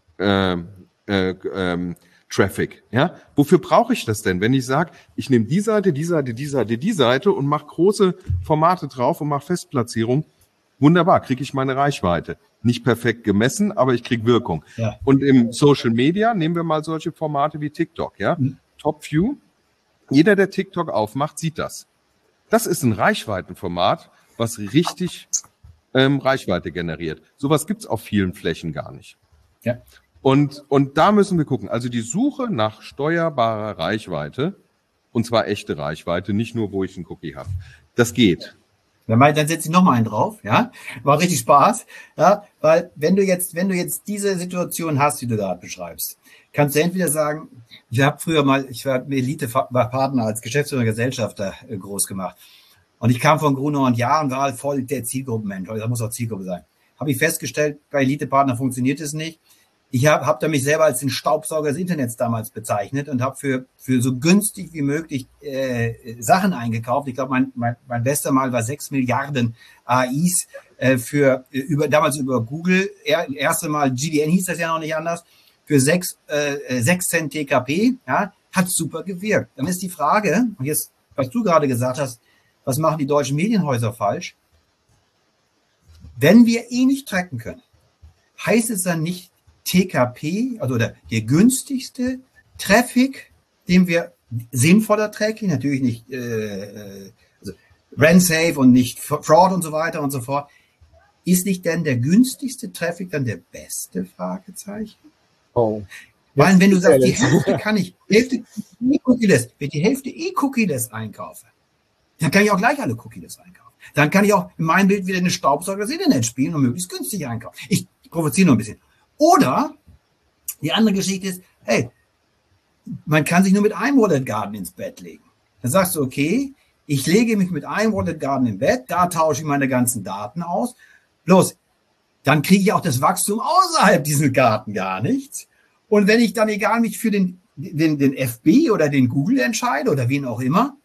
S4: Traffic, ja? Wofür brauche ich das denn? Wenn ich sage, ich nehme die Seite und mache große Formate drauf und mache Festplatzierung, wunderbar, kriege ich meine Reichweite. Nicht perfekt gemessen, aber ich kriege Wirkung. Ja. Und im Social Media nehmen wir mal solche Formate wie TikTok, ja? Top View. Jeder, der TikTok aufmacht, sieht das. Das ist ein Reichweitenformat, was richtig Reichweite generiert. Sowas gibt's auf vielen Flächen gar nicht. Ja. Und da müssen wir gucken. Also die Suche nach steuerbarer Reichweite, und zwar echte Reichweite, nicht nur, wo ich einen Cookie habe. Das geht.
S3: Dann setze ich noch mal einen drauf, ja. War richtig Spaß, ja. Weil wenn du jetzt diese Situation hast, die du da beschreibst, kannst du entweder sagen, ich war Elite-Partner als Geschäftsführer und Gesellschafter groß gemacht. Und ich kam von Gruner und Jahr und war halt voll der Zielgruppenmensch. Da muss auch Zielgruppe sein. Habe ich festgestellt, bei Elite-Partner funktioniert es nicht. Ich hab da mich selber als den Staubsauger des Internets damals bezeichnet und habe für so günstig wie möglich Sachen eingekauft. Ich glaube, mein bester Mal war 6 Milliarden AIs damals über Google. Erste Mal GDN hieß das ja noch nicht anders. Für 6 Cent TKP, ja, hat super gewirkt. Dann ist die Frage, und jetzt, was du gerade gesagt hast, was machen die deutschen Medienhäuser falsch? Wenn wir nicht tracken können, heißt es dann nicht TKP, also der günstigste Traffic, den wir sinnvoller Tracking, natürlich nicht also Brand-safe und nicht Fraud und so weiter und so fort. Ist nicht denn der günstigste Traffic dann der beste? Fragezeichen. Oh. Weil wenn du sagst, die Hälfte kann ich, wenn ich die Hälfte Cookieless einkaufe, dann kann ich auch gleich alle Cookieless einkaufen. Dann kann ich auch in meinem Bild wieder eine Staubsauger das Internet spielen und möglichst günstig einkaufen. Ich provoziere nur ein bisschen. Oder die andere Geschichte ist, hey, man kann sich nur mit einem Wallet Garden ins Bett legen. Dann sagst du, okay, ich lege mich mit einem Wallet Garden im Bett, da tausche ich meine ganzen Daten aus. Bloß, dann kriege ich auch das Wachstum außerhalb diesem Garten gar nichts. Und wenn ich dann egal mich für den FB oder den Google entscheide oder wen auch immer,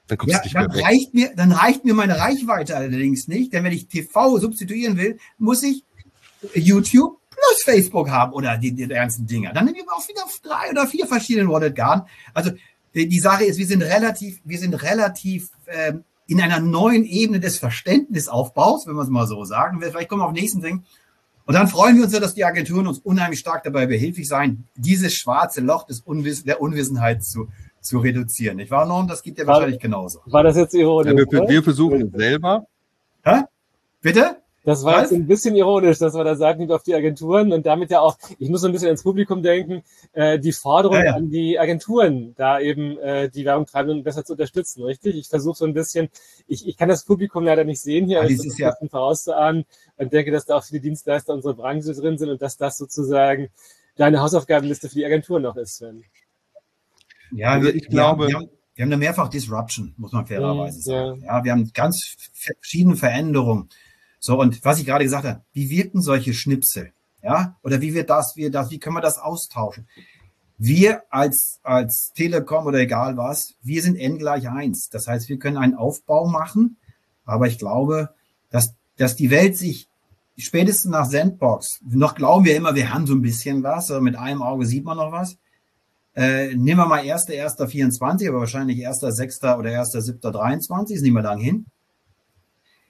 S3: dann reicht mir meine Reichweite allerdings nicht. Denn wenn ich TV substituieren will, muss ich YouTube plus Facebook haben oder die ganzen Dinger. Dann nehmen wir auch wieder 3 oder 4 verschiedene Wallet Garden. Also die Sache ist, wir sind relativ in einer neuen Ebene des Verständnisaufbaus, wenn wir es mal so sagen. Vielleicht kommen wir auf den nächsten Ding. Und dann freuen wir uns ja, dass die Agenturen uns unheimlich stark dabei behilflich sein, dieses schwarze Loch der Unwissenheit zu reduzieren. Ich war Norm, das geht ja wahrscheinlich genauso.
S2: War das jetzt ironisch?
S4: Ja, wir versuchen es selber.
S3: Hä? Bitte?
S2: Das war jetzt ein bisschen ironisch, dass wir da sagen, nicht auf die Agenturen und damit ja auch, ich muss so ein bisschen ins Publikum denken, die Forderung an die Agenturen, da eben die Werbungtreibenden besser zu unterstützen, richtig? Ich versuche so ein bisschen, ich kann das Publikum leider nicht sehen hier, also ein bisschen vorauszuahnen und denke, dass da auch viele Dienstleister unserer Branche drin sind und dass das sozusagen deine Hausaufgabenliste für die Agenturen noch ist, Sven.
S3: Ja, also ich glaube... Wir haben eine mehrfach Disruption, muss man fairerweise sagen. Ja, wir haben ganz verschiedene Veränderungen. So, und was ich gerade gesagt habe, wie wirken solche Schnipsel? Ja, oder wie können wir das austauschen? Wir als Telekom oder egal was, wir sind n = 1. Das heißt, wir können einen Aufbau machen, aber ich glaube, dass die Welt sich spätestens nach Sandbox, noch glauben wir immer, wir haben so ein bisschen was, aber mit einem Auge sieht man noch was. Nehmen wir mal 1.1.24, aber wahrscheinlich 1.6. oder 1.7.23, ist nicht mehr lang hin.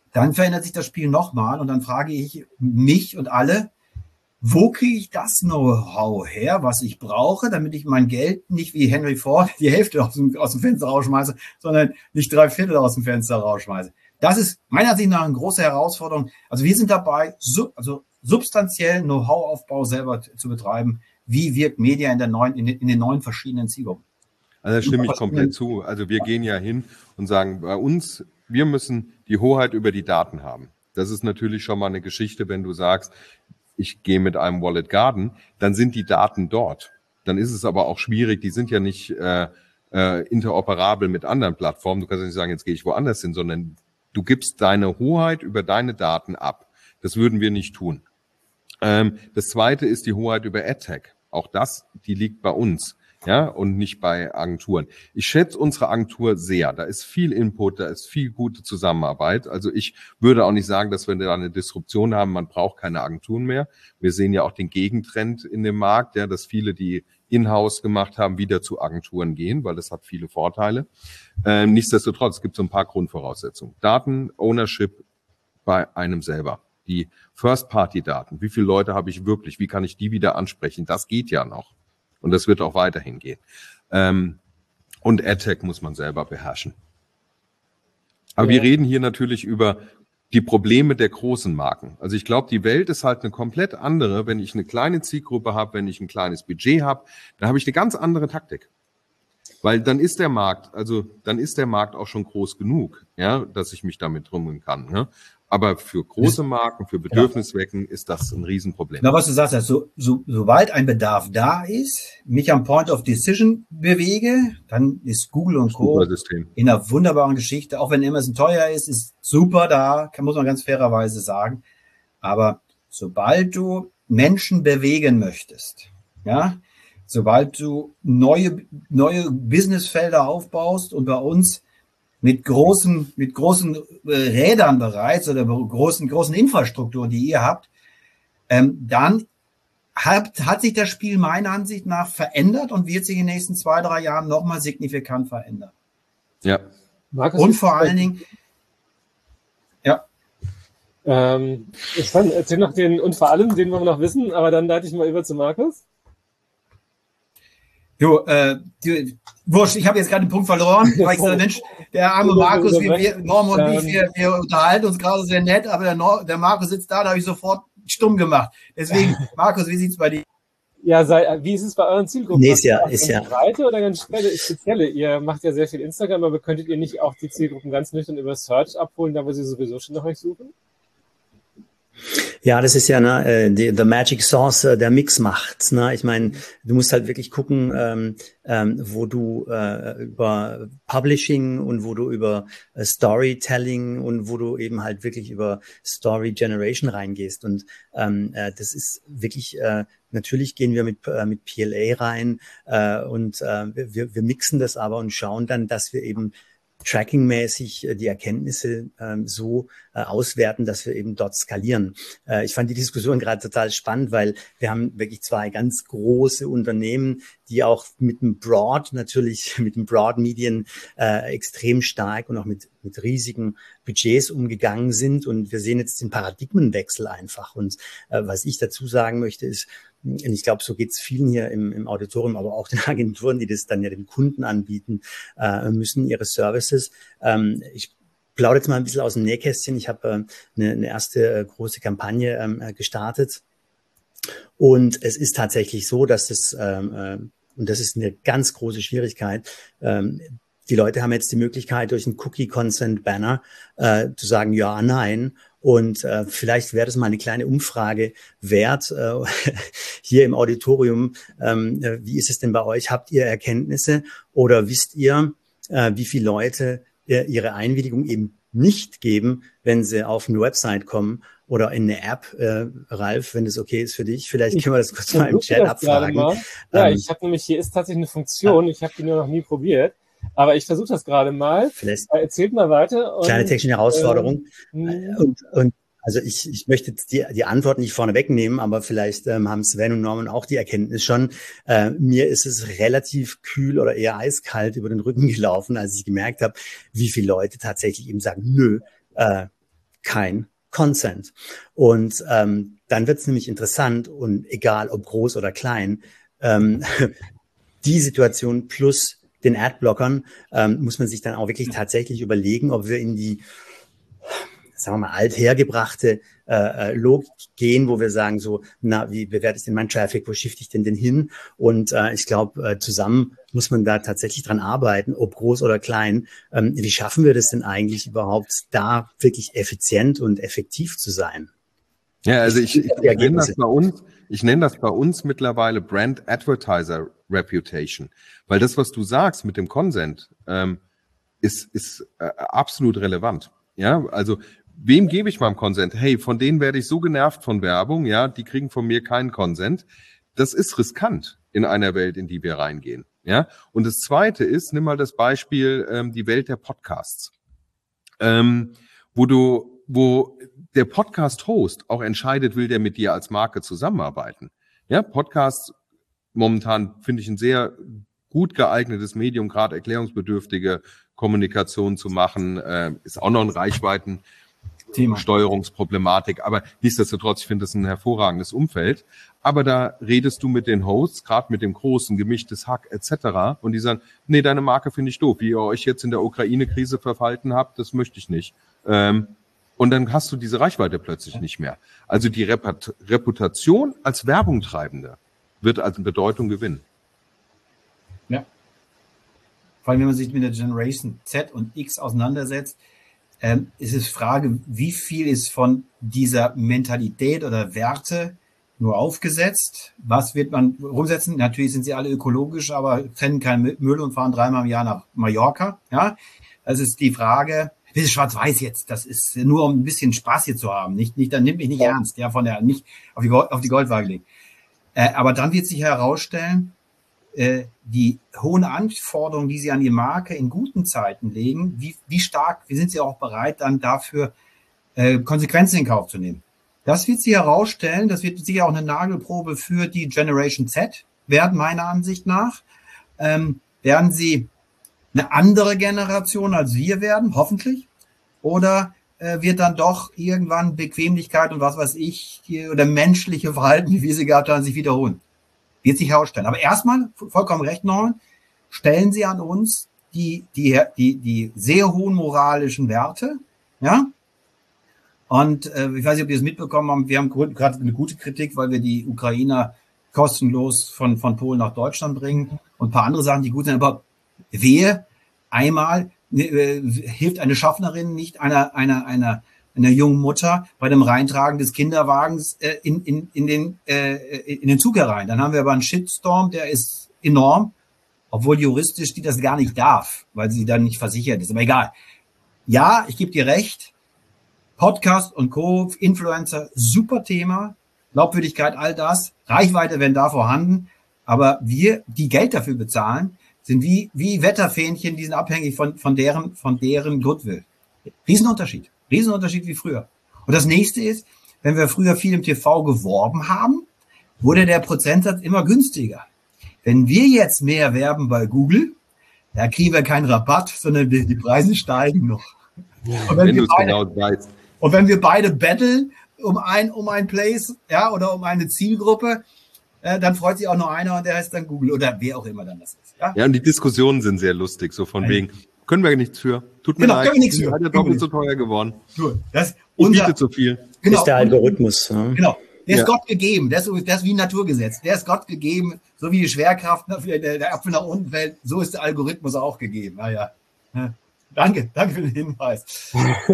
S3: dann verändert sich das Spiel nochmal und dann frage ich mich und alle, wo kriege ich das Know-how her, was ich brauche, damit ich mein Geld nicht wie Henry Ford die Hälfte aus dem Fenster rausschmeiße, sondern nicht 3/4 aus dem Fenster rausschmeiße. Das ist meiner Ansicht nach eine große Herausforderung. Also wir sind dabei, substanziell Know-how-Aufbau selber zu betreiben. Wie wirkt Media in den neuen verschiedenen Zielgruppen?
S4: Also da stimme ich komplett zu. Also wir gehen ja hin und sagen, bei uns, wir müssen die Hoheit über die Daten haben. Das ist natürlich schon mal eine Geschichte, wenn du sagst, ich gehe mit einem Wallet Garden, dann sind die Daten dort. Dann ist es aber auch schwierig, die sind ja nicht interoperabel mit anderen Plattformen. Du kannst ja nicht sagen, jetzt gehe ich woanders hin, sondern du gibst deine Hoheit über deine Daten ab. Das würden wir nicht tun. Das zweite ist die Hoheit über AdTech. Auch das, die liegt bei uns, ja, und nicht bei Agenturen. Ich schätze unsere Agentur sehr. Da ist viel Input, da ist viel gute Zusammenarbeit. Also ich würde auch nicht sagen, dass wir da eine Disruption haben. Man braucht keine Agenturen mehr. Wir sehen ja auch den Gegentrend in dem Markt, ja, dass viele, die in-house gemacht haben, wieder zu Agenturen gehen, weil das hat viele Vorteile. Nichtsdestotrotz, es gibt so ein paar Grundvoraussetzungen. Daten, Ownership bei einem selber. Die First-Party-Daten, wie viele Leute habe ich wirklich, wie kann ich die wieder ansprechen, das geht ja noch. Und das wird auch weiterhin gehen. Und AdTech muss man selber beherrschen. Aber wir reden hier natürlich über die Probleme der großen Marken. Also ich glaube, die Welt ist halt eine komplett andere, wenn ich eine kleine Zielgruppe habe, wenn ich ein kleines Budget habe, dann habe ich eine ganz andere Taktik. Weil dann ist der Markt, auch schon groß genug, ja, dass ich mich damit drum kann. Ne? Aber für große Marken, für Bedürfniswecken ist das ein Riesenproblem.
S3: Na, was du sagst, also, sobald ein Bedarf da ist, mich am Point of Decision bewege, dann ist Google und Co. in einer wunderbaren Geschichte. Auch wenn Amazon teuer ist super da, muss man ganz fairerweise sagen. Aber sobald du Menschen bewegen möchtest, ja, sobald du neue Businessfelder aufbaust und bei uns mit großen Rädern bereits oder großen Infrastrukturen, die ihr habt, dann hat sich das Spiel meiner Ansicht nach verändert und wird sich in den nächsten 2-3 Jahren nochmal signifikant verändern.
S4: Ja.
S2: Markus,
S3: und vor allen Dingen, ja.
S2: Ich fand, erzähl noch den und vor allem, den wollen wir noch wissen, aber dann leite ich mal über zu Markus.
S3: Jo, wurscht, ich habe jetzt gerade den Punkt verloren, weil ich gesagt, Mensch, der arme Markus, Norm und ich, wir unterhalten uns gerade sehr nett, aber der Markus sitzt da habe ich sofort stumm gemacht. Deswegen, Markus, wie sieht's bei dir?
S2: Ja, wie ist es bei euren Zielgruppen?
S5: Nee, ist ja
S2: Breite oder ganz spezielle? Ihr macht ja sehr viel Instagram, aber könntet ihr nicht auch die Zielgruppen ganz nüchtern über Search abholen, da wo sie sowieso schon nach euch suchen?
S5: Ja, das ist ja the Magic Sauce, der Mix macht. Ne? Ich meine, du musst halt wirklich gucken, wo du über Publishing und wo du über Storytelling und wo du eben halt wirklich über Story Generation reingehst. Und das ist wirklich, natürlich gehen wir mit PLA rein und wir mixen das aber und schauen dann, dass wir eben trackingmäßig die Erkenntnisse so auswerten, dass wir eben dort skalieren. Ich fand die Diskussion gerade total spannend, weil wir haben wirklich 2 ganz große Unternehmen, die auch mit dem Broad-Medien extrem stark und auch mit riesigen Budgets umgegangen sind. Und wir sehen jetzt den Paradigmenwechsel einfach. Und was ich dazu sagen möchte ist, und ich glaube, so geht's vielen hier im Auditorium, aber auch den Agenturen, die das dann ja den Kunden anbieten, müssen ihre Services. Ich plaudere jetzt mal ein bisschen aus dem Nähkästchen. Ich habe eine erste große Kampagne gestartet. Und es ist tatsächlich so, dass und das ist eine ganz große Schwierigkeit, die Leute haben jetzt die Möglichkeit, durch einen Cookie-Consent-Banner zu sagen, ja, nein. Und vielleicht wäre das mal eine kleine Umfrage wert hier im Auditorium. Wie ist es denn bei euch? Habt ihr Erkenntnisse oder wisst ihr, wie viele Leute ihre Einwilligung eben nicht geben, wenn sie auf eine Website kommen oder in eine App? Ralf, wenn das okay ist für dich, vielleicht können wir das kurz mal im Chat abfragen.
S2: Ja, ich habe nämlich, hier ist tatsächlich eine Funktion, ich habe die nur noch nie probiert. Aber ich versuche das gerade mal.
S5: Vielleicht
S2: erzählt mal weiter.
S5: Kleine technische Herausforderung. Und also ich möchte jetzt die Antwort nicht vorne wegnehmen, aber vielleicht haben Sven und Norman auch die Erkenntnis schon. Mir ist es relativ kühl oder eher eiskalt über den Rücken gelaufen, als ich gemerkt habe, wie viele Leute tatsächlich eben sagen, nö, kein Consent. Und dann wird es nämlich interessant und egal ob groß oder klein, die Situation plus den Adblockern muss man sich dann auch wirklich tatsächlich überlegen, ob wir in die, sagen wir mal, althergebrachte Logik gehen, wo wir sagen so, na, wie bewertet denn mein Traffic, wo shifte ich denn hin? Und ich glaube, zusammen muss man da tatsächlich dran arbeiten, ob groß oder klein. Wie schaffen wir das denn eigentlich überhaupt, da wirklich effizient und effektiv zu sein?
S4: Ja, also ich nenne das bei uns mittlerweile Brand Advertiser Reputation, weil das, was du sagst mit dem Consent, ist absolut relevant. Ja, also wem gebe ich meinen Consent? Hey, von denen werde ich so genervt von Werbung, ja, die kriegen von mir keinen Consent. Das ist riskant in einer Welt, in die wir reingehen. Ja, und das Zweite ist, nimm mal das Beispiel die Welt der Podcasts, wo der Podcast-Host auch entscheidet, will der mit dir als Marke zusammenarbeiten. Ja, Podcasts momentan finde ich ein sehr gut geeignetes Medium, gerade erklärungsbedürftige Kommunikation zu machen, ist auch noch ein Reichweiten-Steuerungsproblematik, aber nichtsdestotrotz, ich finde das ein hervorragendes Umfeld. Aber da redest du mit den Hosts, gerade mit dem großen gemischtes Hack etc. und die sagen, nee, deine Marke finde ich doof, wie ihr euch jetzt in der Ukraine-Krise verhalten habt, das möchte ich nicht. Und dann hast du diese Reichweite plötzlich nicht mehr. Also die Reputation als Werbungtreibende wird als Bedeutung gewinnen.
S3: Ja. Vor allem, wenn man sich mit der Generation Z und X auseinandersetzt, ist es Frage, wie viel ist von dieser Mentalität oder Werte nur aufgesetzt? Was wird man umsetzen? Natürlich sind sie alle ökologisch, aber trennen keinen Müll und fahren 3-mal im Jahr nach Mallorca. Ja, das ist die Frage. Das ist schwarz-weiß jetzt. Das ist nur, um ein bisschen Spaß hier zu haben. Nicht, dann nimmt mich nicht ernst. Ja, nicht auf die Goldwaage legen. Aber dann wird sich herausstellen, die hohen Anforderungen, die sie an die Marke in guten Zeiten legen, wie stark, wie sind sie auch bereit, dann dafür Konsequenzen in Kauf zu nehmen. Das wird sich herausstellen, das wird sicher auch eine Nagelprobe für die Generation Z werden, meiner Ansicht nach. Werden sie eine andere Generation als wir werden, hoffentlich, oder wird dann doch irgendwann Bequemlichkeit und was weiß ich, oder menschliche Verhalten, wie wir sie gehabt haben, sich wiederholen. Wird sich herausstellen. Aber erstmal, vollkommen recht, Norman, stellen Sie an uns die sehr hohen moralischen Werte, ja. Und ich weiß nicht, ob ihr es mitbekommen haben, wir haben gerade eine gute Kritik, weil wir die Ukrainer kostenlos von Polen nach Deutschland bringen und ein paar andere Sachen, die gut sind. Aber wehe, einmal hilft eine Schaffnerin nicht einer jungen Mutter bei dem Reintragen des Kinderwagens in den Zug herein. Dann haben wir aber einen Shitstorm, der ist enorm, obwohl juristisch die das gar nicht darf, weil sie dann nicht versichert ist. Aber egal. Ja, ich gebe dir recht. Podcast und Co., Influencer, super Thema. Glaubwürdigkeit, all das. Reichweite, wenn da vorhanden. Aber wir, die Geld dafür bezahlen, sind wie Wetterfähnchen, die sind abhängig von deren Goodwill. Riesenunterschied wie früher. Und das nächste ist, wenn wir früher viel im TV geworben haben, wurde der Prozentsatz immer günstiger. Wenn wir jetzt mehr werben bei Google, da kriegen wir keinen Rabatt, sondern die Preise steigen noch. Und wenn wir beide battlen um ein Place, ja, oder um eine Zielgruppe, dann freut sich auch nur einer und der heißt dann Google oder wer auch immer dann das ist. Ja,
S4: und die Diskussionen sind sehr lustig, so von wegen, können wir nichts für. Tut mir leid,
S3: können wir nichts für.
S4: Hat doppelt so teuer geworden.
S3: Das
S4: bietet so viel.
S5: Genau, ist der Algorithmus. Ja.
S3: Genau. Der ist Gott gegeben. Der ist wie ein Naturgesetz. Der ist Gott gegeben. So wie die Schwerkraft, der Apfel nach unten fällt, so ist der Algorithmus auch gegeben. Naja. Danke für den Hinweis.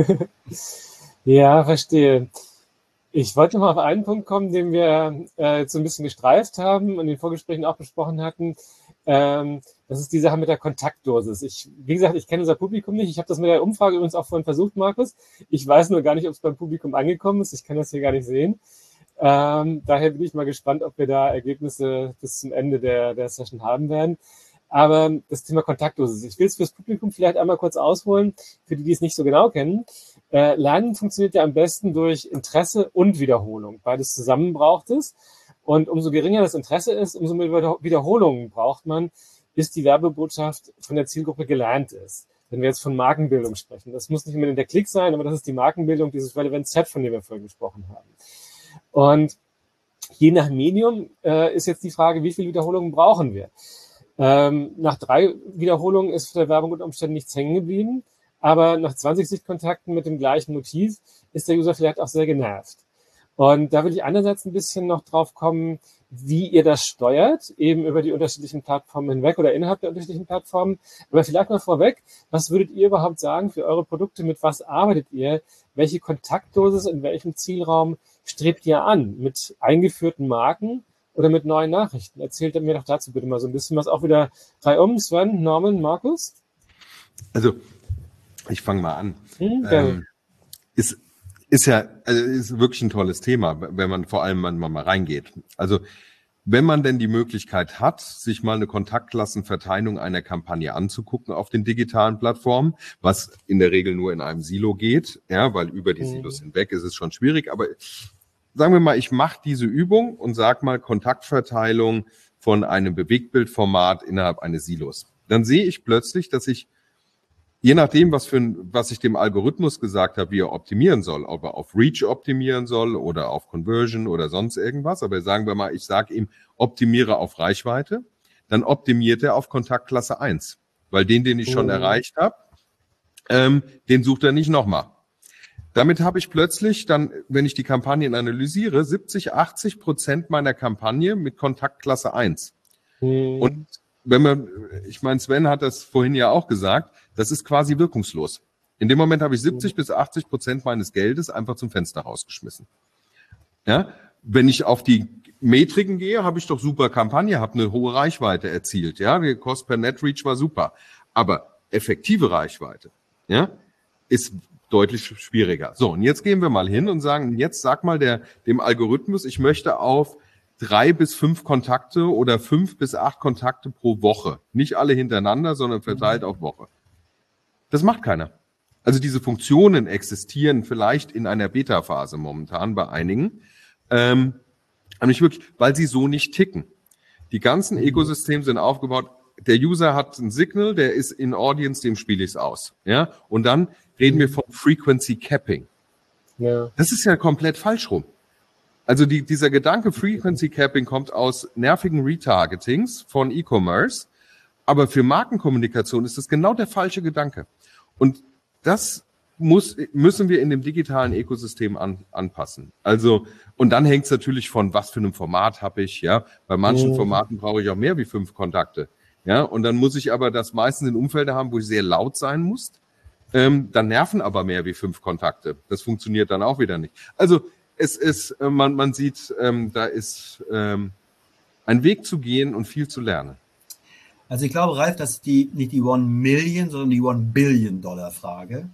S2: Ja, verstehe. Ich wollte noch mal auf einen Punkt kommen, den wir jetzt so ein bisschen gestreift haben und in den Vorgesprächen auch besprochen hatten. Das ist die Sache mit der Kontaktdosis. Wie gesagt, ich kenne unser Publikum nicht. Ich habe das mit der Umfrage übrigens auch vorhin versucht, Markus. Ich weiß nur gar nicht, ob es beim Publikum angekommen ist. Ich kann das hier gar nicht sehen. Daher bin ich mal gespannt, ob wir da Ergebnisse bis zum Ende der Session haben werden. Aber das Thema Kontaktdosis. Ich will es fürs Publikum vielleicht einmal kurz ausholen, für die es nicht so genau kennen. Lernen funktioniert ja am besten durch Interesse und Wiederholung. Beides zusammen braucht es. Und umso geringer das Interesse ist, umso mehr Wiederholungen braucht man, bis die Werbebotschaft von der Zielgruppe gelernt ist. wenn wir jetzt von Markenbildung sprechen. Das muss nicht unbedingt der Klick sein, aber das ist die Markenbildung, dieses Relevant Set, von dem wir vorhin gesprochen haben. Und je nach Medium ist jetzt die Frage, wie viele Wiederholungen brauchen wir? Nach 3 Wiederholungen ist für der Werbung unter Umständen nichts hängen geblieben, aber nach 20 Sichtkontakten mit dem gleichen Motiv ist der User vielleicht auch sehr genervt. Und da will ich einerseits ein bisschen noch drauf kommen, wie ihr das steuert, eben über die unterschiedlichen Plattformen hinweg oder innerhalb der unterschiedlichen Plattformen. Aber vielleicht mal vorweg, was würdet ihr überhaupt sagen für eure Produkte? Mit was arbeitet ihr? Welche Kontaktdosis in welchem Zielraum strebt ihr an? Mit eingeführten Marken oder mit neuen Nachrichten? Erzählt mir doch dazu bitte mal so ein bisschen was. Auch wieder Sven, Norman, Markus?
S4: Also, ich fange mal an. Ist wirklich ein tolles Thema, wenn man vor allem mal reingeht. Also, wenn man denn die Möglichkeit hat, sich mal eine Kontaktklassenverteilung einer Kampagne anzugucken auf den digitalen Plattformen, was in der Regel nur in einem Silo geht, ja, weil über die Silos hinweg ist es schon schwierig. Aber sagen wir mal, ich mache diese Übung und sag mal Kontaktverteilung von einem Bewegtbildformat innerhalb eines Silos. Dann sehe ich plötzlich, dass ich je nachdem, was ich dem Algorithmus gesagt habe, wie er optimieren soll, ob er auf Reach optimieren soll oder auf Conversion oder sonst irgendwas, aber sagen wir mal, ich sage ihm, optimiere auf Reichweite, dann optimiert er auf Kontaktklasse 1, weil den ich schon erreicht habe, den sucht er nicht nochmal. Damit habe ich plötzlich dann, wenn ich die Kampagnen analysiere, 70-80% meiner Kampagne mit Kontaktklasse 1. Und ich meine, Sven hat das vorhin ja auch gesagt, das ist quasi wirkungslos. In dem Moment habe ich 70-80% meines Geldes einfach zum Fenster rausgeschmissen. Ja, wenn ich auf die Metriken gehe, habe ich doch super Kampagne, habe eine hohe Reichweite erzielt. Ja, die Cost per Net Reach war super. Aber effektive Reichweite, ja, ist deutlich schwieriger. So, und jetzt gehen wir mal hin und sagen, jetzt sag mal dem Algorithmus, ich möchte auf 3 bis 5 Kontakte oder 5 bis 8 Kontakte pro Woche. Nicht alle hintereinander, sondern verteilt auf Woche. Das macht keiner. Also diese Funktionen existieren vielleicht in einer Beta-Phase momentan bei einigen, aber nicht wirklich, weil sie so nicht ticken. Die ganzen Ökosysteme sind aufgebaut, der User hat ein Signal, der ist in Audience, dem spiele ich es aus. Ja? Und dann reden wir von Frequency Capping. Ja. Das ist ja komplett falsch rum. Also dieser Gedanke Frequency Capping kommt aus nervigen Retargetings von E-Commerce, aber für Markenkommunikation ist das genau der falsche Gedanke. Und das müssen wir in dem digitalen Ökosystem anpassen. Also, und dann hängt es natürlich von, was für einem Format habe ich, ja. Bei manchen Formaten brauche ich auch mehr wie 5 Kontakte. Ja, und dann muss ich aber das meistens in Umfelder haben, wo ich sehr laut sein muss. Dann nerven aber mehr wie 5 Kontakte. Das funktioniert dann auch wieder nicht. Also, es ist, man sieht, da ist ein Weg zu gehen und viel zu lernen.
S3: Also ich glaube, Ralf, das ist nicht die 1 Million, sondern die 1 Billion Dollar Frage.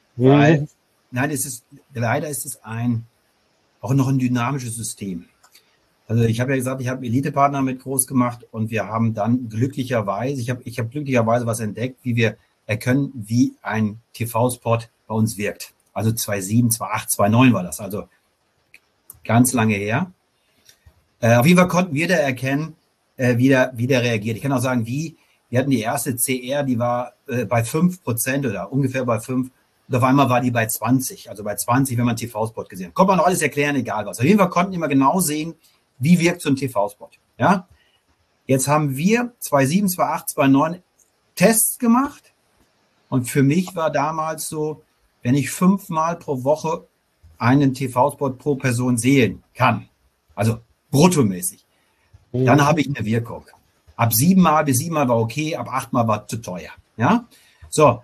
S3: Leider ist es auch noch ein dynamisches System. Also ich habe ja gesagt, ich habe Elite-Partner mit groß gemacht und wir haben dann glücklicherweise, ich habe glücklicherweise was entdeckt, wie wir erkennen, wie ein TV-Spot bei uns wirkt. Also 2007, 2008, 2009 war das, also ganz lange her. Auf jeden Fall konnten wir da erkennen, wie der reagiert. Ich kann auch sagen, wir hatten die erste CR, die war bei 5% oder ungefähr bei 5%. Und auf einmal war die bei 20. Also bei 20, wenn man einen TV-Spot gesehen hat. Konnte man noch alles erklären, egal was. Auf jeden Fall konnten wir immer genau sehen, wie wirkt so ein TV-Spot. Ja? Jetzt haben wir 2007, 2008, 2009 Tests gemacht. Und für mich war damals so, wenn ich 5-mal pro Woche einen TV-Spot pro Person sehen kann, also bruttomäßig, dann habe ich eine Wirkung. Ab 7-mal bis 7-mal war okay, ab 8-mal war zu teuer. Ja? So,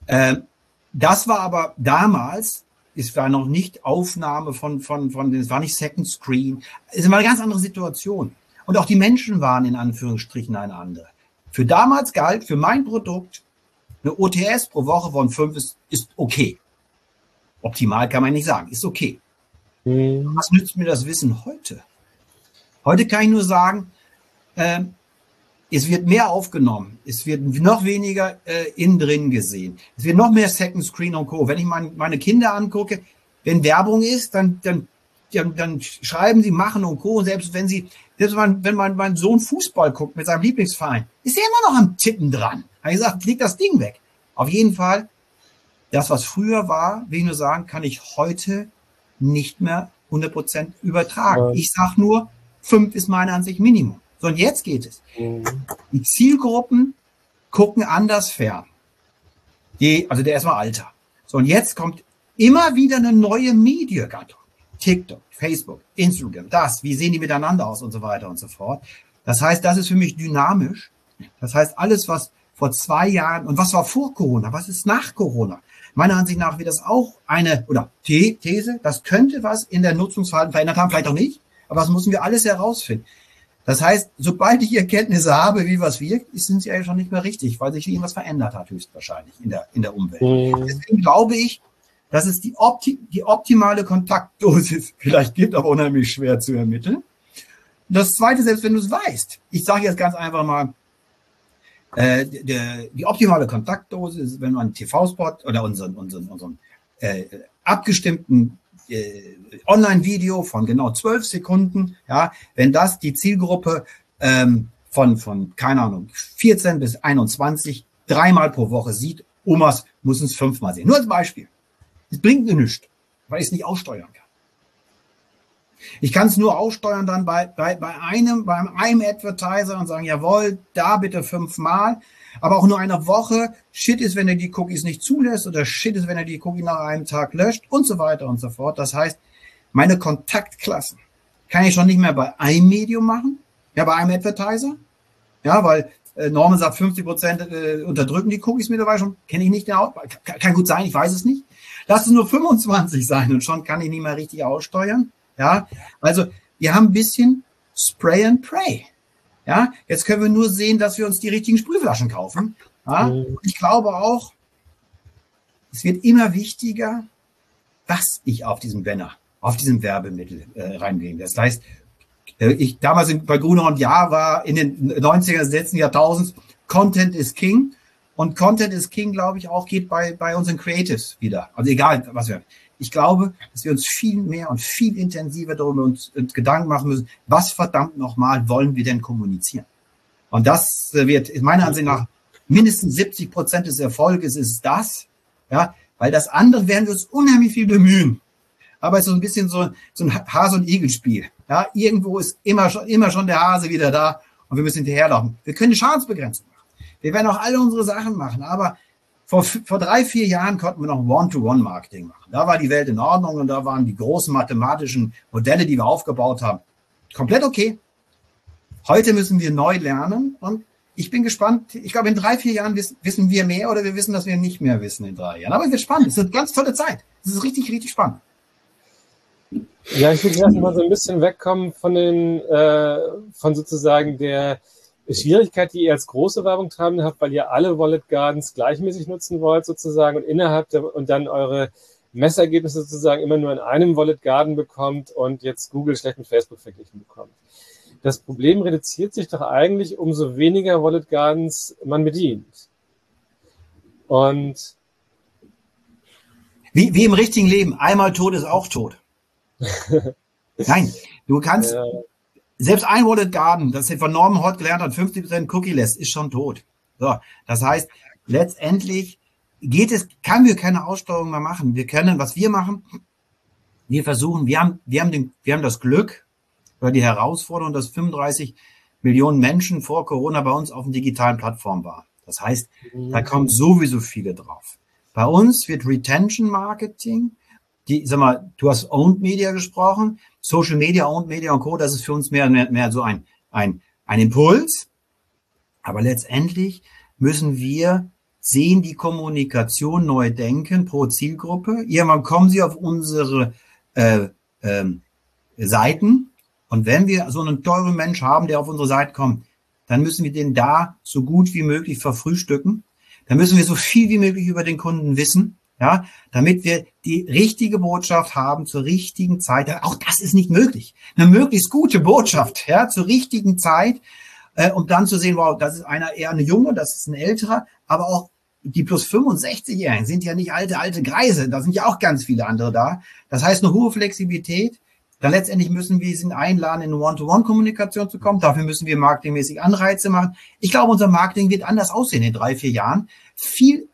S3: das war aber damals, es war noch nicht Aufnahme von es war nicht Second Screen, es war eine ganz andere Situation. Und auch die Menschen waren in Anführungsstrichen eine andere. Für damals galt, für mein Produkt, eine OTS pro Woche von 5 ist okay. Optimal kann man nicht sagen, ist okay. Was nützt mir das Wissen heute? Heute kann ich nur sagen, es wird mehr aufgenommen, es wird noch weniger innen drin gesehen, es wird noch mehr Second Screen und Co. Wenn ich meine Kinder angucke, wenn Werbung ist, dann schreiben sie, machen und Co. Und selbst wenn mein Sohn Fußball guckt mit seinem Lieblingsverein, ist er immer noch am Tippen dran. Da habe ich gesagt, leg das Ding weg. Auf jeden Fall, das, was früher war, will ich nur sagen, kann ich heute nicht mehr 100% übertragen. Ich sage nur, 5 ist meiner Ansicht Minimum. So, und jetzt geht es. Die Zielgruppen gucken anders fern. Also der ist mal Alter. So, und jetzt kommt immer wieder eine neue Mediengattung. TikTok, Facebook, Instagram, wie sehen die miteinander aus und so weiter und so fort. Das heißt, das ist für mich dynamisch. Das heißt, alles, was vor 2 Jahren und was war vor Corona, was ist nach Corona? Meiner Ansicht nach wird das auch These, das könnte was in der Nutzungsverhalten verändert haben, vielleicht auch nicht, aber das müssen wir alles herausfinden. Das heißt, sobald ich Erkenntnisse habe, wie was wirkt, sind sie ja schon nicht mehr richtig, weil sich irgendwas verändert hat, höchstwahrscheinlich in der Umwelt. Deswegen glaube ich, dass es die optimale Kontaktdosis vielleicht gibt, aber unheimlich schwer zu ermitteln. Das Zweite, selbst wenn du es weißt, ich sage jetzt ganz einfach mal, die optimale Kontaktdosis ist, wenn man einen TV-Spot oder unseren abgestimmten Online-Video von genau 12 Sekunden, ja, wenn das die Zielgruppe von, keine Ahnung, 14 bis 21 3-mal pro Woche sieht, Omas müssen es 5-mal sehen. Nur als Beispiel. Es bringt mir nichts, weil ich es nicht aussteuern kann. Ich kann es nur aussteuern dann bei einem Advertiser und sagen, jawohl, da bitte 5-mal, aber auch nur eine Woche. Shit ist, wenn er die Cookies nicht zulässt oder Shit ist, wenn er die Cookies nach einem Tag löscht und so weiter und so fort. Das heißt, meine Kontaktklassen kann ich schon nicht mehr bei einem Medium machen, ja, bei einem Advertiser, ja, weil Norman sagt, 50% unterdrücken die Cookies mittlerweile schon, kenne ich nicht genau, kann gut sein, ich weiß es nicht. Lass es nur 25 sein und schon kann ich nicht mehr richtig aussteuern. Ja, also wir haben ein bisschen Spray and Pray. Ja, jetzt können wir nur sehen, dass wir uns die richtigen Sprühflaschen kaufen. Ja, und ich glaube auch, es wird immer wichtiger, was ich auf diesem Banner, auf diesem Werbemittel reinlege. Das heißt, ich damals bei Gruner und Jahr war in den 90er des letzten Jahrtausends, Content is King. Und Content is King, glaube ich, auch geht bei unseren Creatives wieder. Also egal, was wir. Ich glaube, dass wir uns viel mehr und viel intensiver darüber uns Gedanken machen müssen, was verdammt nochmal wollen wir denn kommunizieren? Und das wird meiner Ansicht nach mindestens 70% des Erfolges ist das, ja, weil das andere werden wir uns unheimlich viel bemühen. Aber es ist so ein bisschen so ein Hase- und Igel-Spiel. Ja, irgendwo ist immer schon der Hase wieder da und wir müssen hinterherlaufen. Wir können eine Schadensbegrenzung machen. Wir werden auch alle unsere Sachen machen, aber vor 3-4 Jahren konnten wir noch One-to-One-Marketing machen. Da war die Welt in Ordnung und da waren die großen mathematischen Modelle, die wir aufgebaut haben, komplett okay. Heute müssen wir neu lernen und ich bin gespannt. Ich glaube, in 3-4 Jahren wissen wir mehr oder wir wissen, dass wir nicht mehr wissen in 3 Jahren. Aber es wird spannend. Es ist eine ganz tolle Zeit. Es ist richtig, richtig spannend.
S2: Ja, ich würde erst mal so ein bisschen wegkommen von sozusagen der Schwierigkeit, die ihr als große Werbung treiben habt, weil ihr alle Wallet Gardens gleichmäßig nutzen wollt sozusagen und dann eure Messergebnisse sozusagen immer nur in einem Wallet Garden bekommt und jetzt Google schlecht mit Facebook verglichen bekommt. Das Problem reduziert sich doch eigentlich, umso weniger Wallet Gardens man bedient. Und
S3: wie im richtigen Leben, einmal tot ist auch tot. Nein, du kannst selbst ein Wallet Garden, das von Norman heute gelernt hat, 50% Cookie lässt, ist schon tot. So, das heißt, letztendlich können wir keine Aussteuerung mehr machen. Wir können, was wir machen, wir versuchen, wir haben das Glück oder die Herausforderung, dass 35 Millionen Menschen vor Corona bei uns auf den digitalen Plattformen waren. Das heißt, da kommen sowieso viele drauf. Bei uns wird Retention Marketing, du hast Owned Media gesprochen, Social Media, Owned Media und Co., das ist für uns mehr so ein Impuls. Aber letztendlich müssen wir sehen, die Kommunikation neu denken pro Zielgruppe. Irgendwann kommen sie auf unsere Seiten. Und wenn wir so einen teuren Mensch haben, der auf unsere Seite kommt, dann müssen wir den da so gut wie möglich verfrühstücken. Dann müssen wir so viel wie möglich über den Kunden wissen. Ja, damit wir die richtige Botschaft haben zur richtigen Zeit. Auch das ist nicht möglich. Eine möglichst gute Botschaft, ja, zur richtigen Zeit, um dann zu sehen, wow, das ist eher eine junge, das ist ein älterer, aber auch die plus 65-Jährigen sind ja nicht alte Greise. Da sind ja auch ganz viele andere da. Das heißt, eine hohe Flexibilität, Dann letztendlich müssen wir sie einladen, in eine One-to-One-Kommunikation zu kommen. Dafür müssen wir marketingmäßig Anreize machen. Ich glaube, unser Marketing wird anders aussehen in 3-4 Jahren. Viel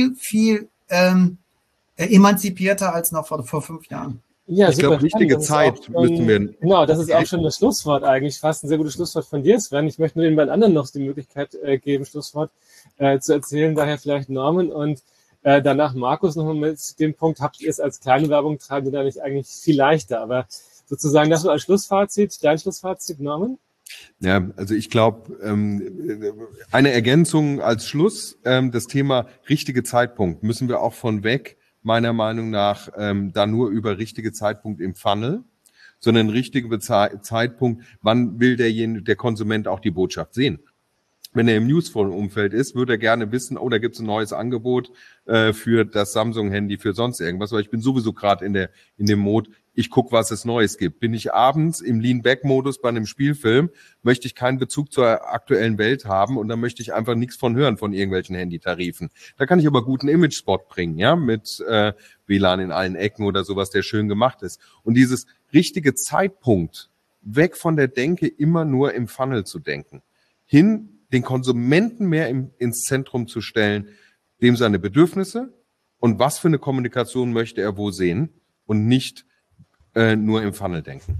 S3: emanzipierter als noch vor 5 Jahren.
S2: Ja,
S4: ich glaube, richtige Zeit müssen wir...
S2: Genau, das ist auch schon das Schlusswort eigentlich, fast ein sehr gutes Schlusswort von dir, Sven. Ich möchte nur den beiden anderen noch die Möglichkeit geben, Schlusswort zu erzählen. Daher vielleicht Norman und danach Markus nochmal mit dem Punkt, habt ihr es als kleine Werbung, treiben wir da nicht eigentlich viel leichter? Aber sozusagen das so als Schlussfazit, dein Schlussfazit, Norman?
S4: Ja, also ich glaube, eine Ergänzung als Schluss, das Thema richtige Zeitpunkt müssen wir auch von weg, meiner Meinung nach, da nur über richtige Zeitpunkt im Funnel, sondern richtige Zeitpunkt, wann will der Konsument auch die Botschaft sehen. Wenn er im Newsflow-Umfeld ist, würde er gerne wissen, oh, da gibt es ein neues Angebot für das Samsung-Handy, für sonst irgendwas, weil ich bin sowieso gerade in dem Mode, ich gucke, was es Neues gibt. Bin ich abends im Lean-Back-Modus bei einem Spielfilm, möchte ich keinen Bezug zur aktuellen Welt haben und dann möchte ich einfach nichts von hören von irgendwelchen Handytarifen. Da kann ich aber guten Image-Spot bringen, ja, mit WLAN in allen Ecken oder sowas, der schön gemacht ist. Und dieses richtige Zeitpunkt, weg von der Denke, immer nur im Funnel zu denken, hin den Konsumenten mehr ins Zentrum zu stellen, dem seine Bedürfnisse und was für eine Kommunikation möchte er wo sehen und nicht nur im Funnel denken.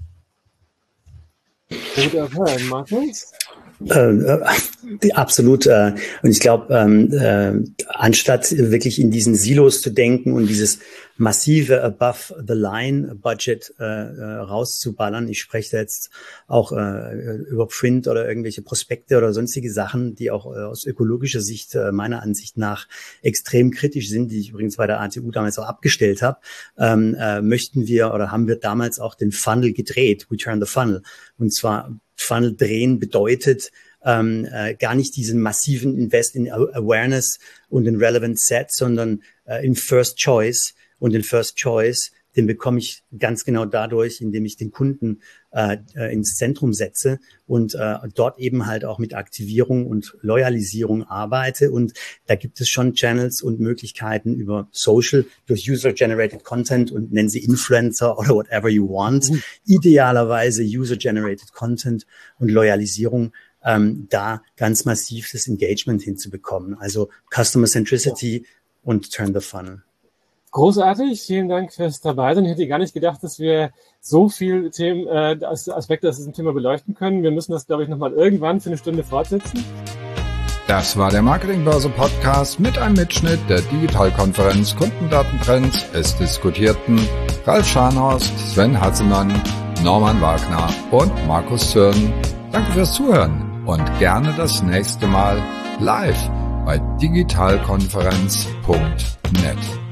S2: Markus?
S5: Absolut. Und ich glaube, anstatt wirklich in diesen Silos zu denken und dieses massive Above-the-Line-Budget rauszuballern, ich spreche da jetzt auch über Print oder irgendwelche Prospekte oder sonstige Sachen, die auch aus ökologischer Sicht meiner Ansicht nach extrem kritisch sind, die ich übrigens bei der ATU damals auch abgestellt habe, möchten wir oder haben wir damals auch den Funnel gedreht, We Turn the Funnel. Und zwar Funnel drehen bedeutet gar nicht diesen massiven Invest in Awareness und in Relevant Set, sondern in First Choice. Und den First Choice, den bekomme ich ganz genau dadurch, indem ich den Kunden ins Zentrum setze und dort eben halt auch mit Aktivierung und Loyalisierung arbeite. Und da gibt es schon Channels und Möglichkeiten über Social, durch User-Generated Content und nennen sie Influencer oder whatever you want. Idealerweise User-Generated Content und Loyalisierung, da ganz massiv das Engagement hinzubekommen. Also Customer Centricity und Turn the Funnel.
S2: Großartig, vielen Dank fürs Dabeisein. Ich hätte gar nicht gedacht, dass wir so viel Aspekte aus diesem Thema beleuchten können. Wir müssen das, glaube ich, nochmal irgendwann für eine Stunde fortsetzen.
S1: Das war der Marketingbörse Podcast mit einem Mitschnitt der Digitalkonferenz Kundendatentrends. Es diskutierten Ralf Scharnhorst, Sven Hasselmann, Norman Wagner und Markus Zürn. Danke fürs Zuhören und gerne das nächste Mal live bei digitalkonferenz.net.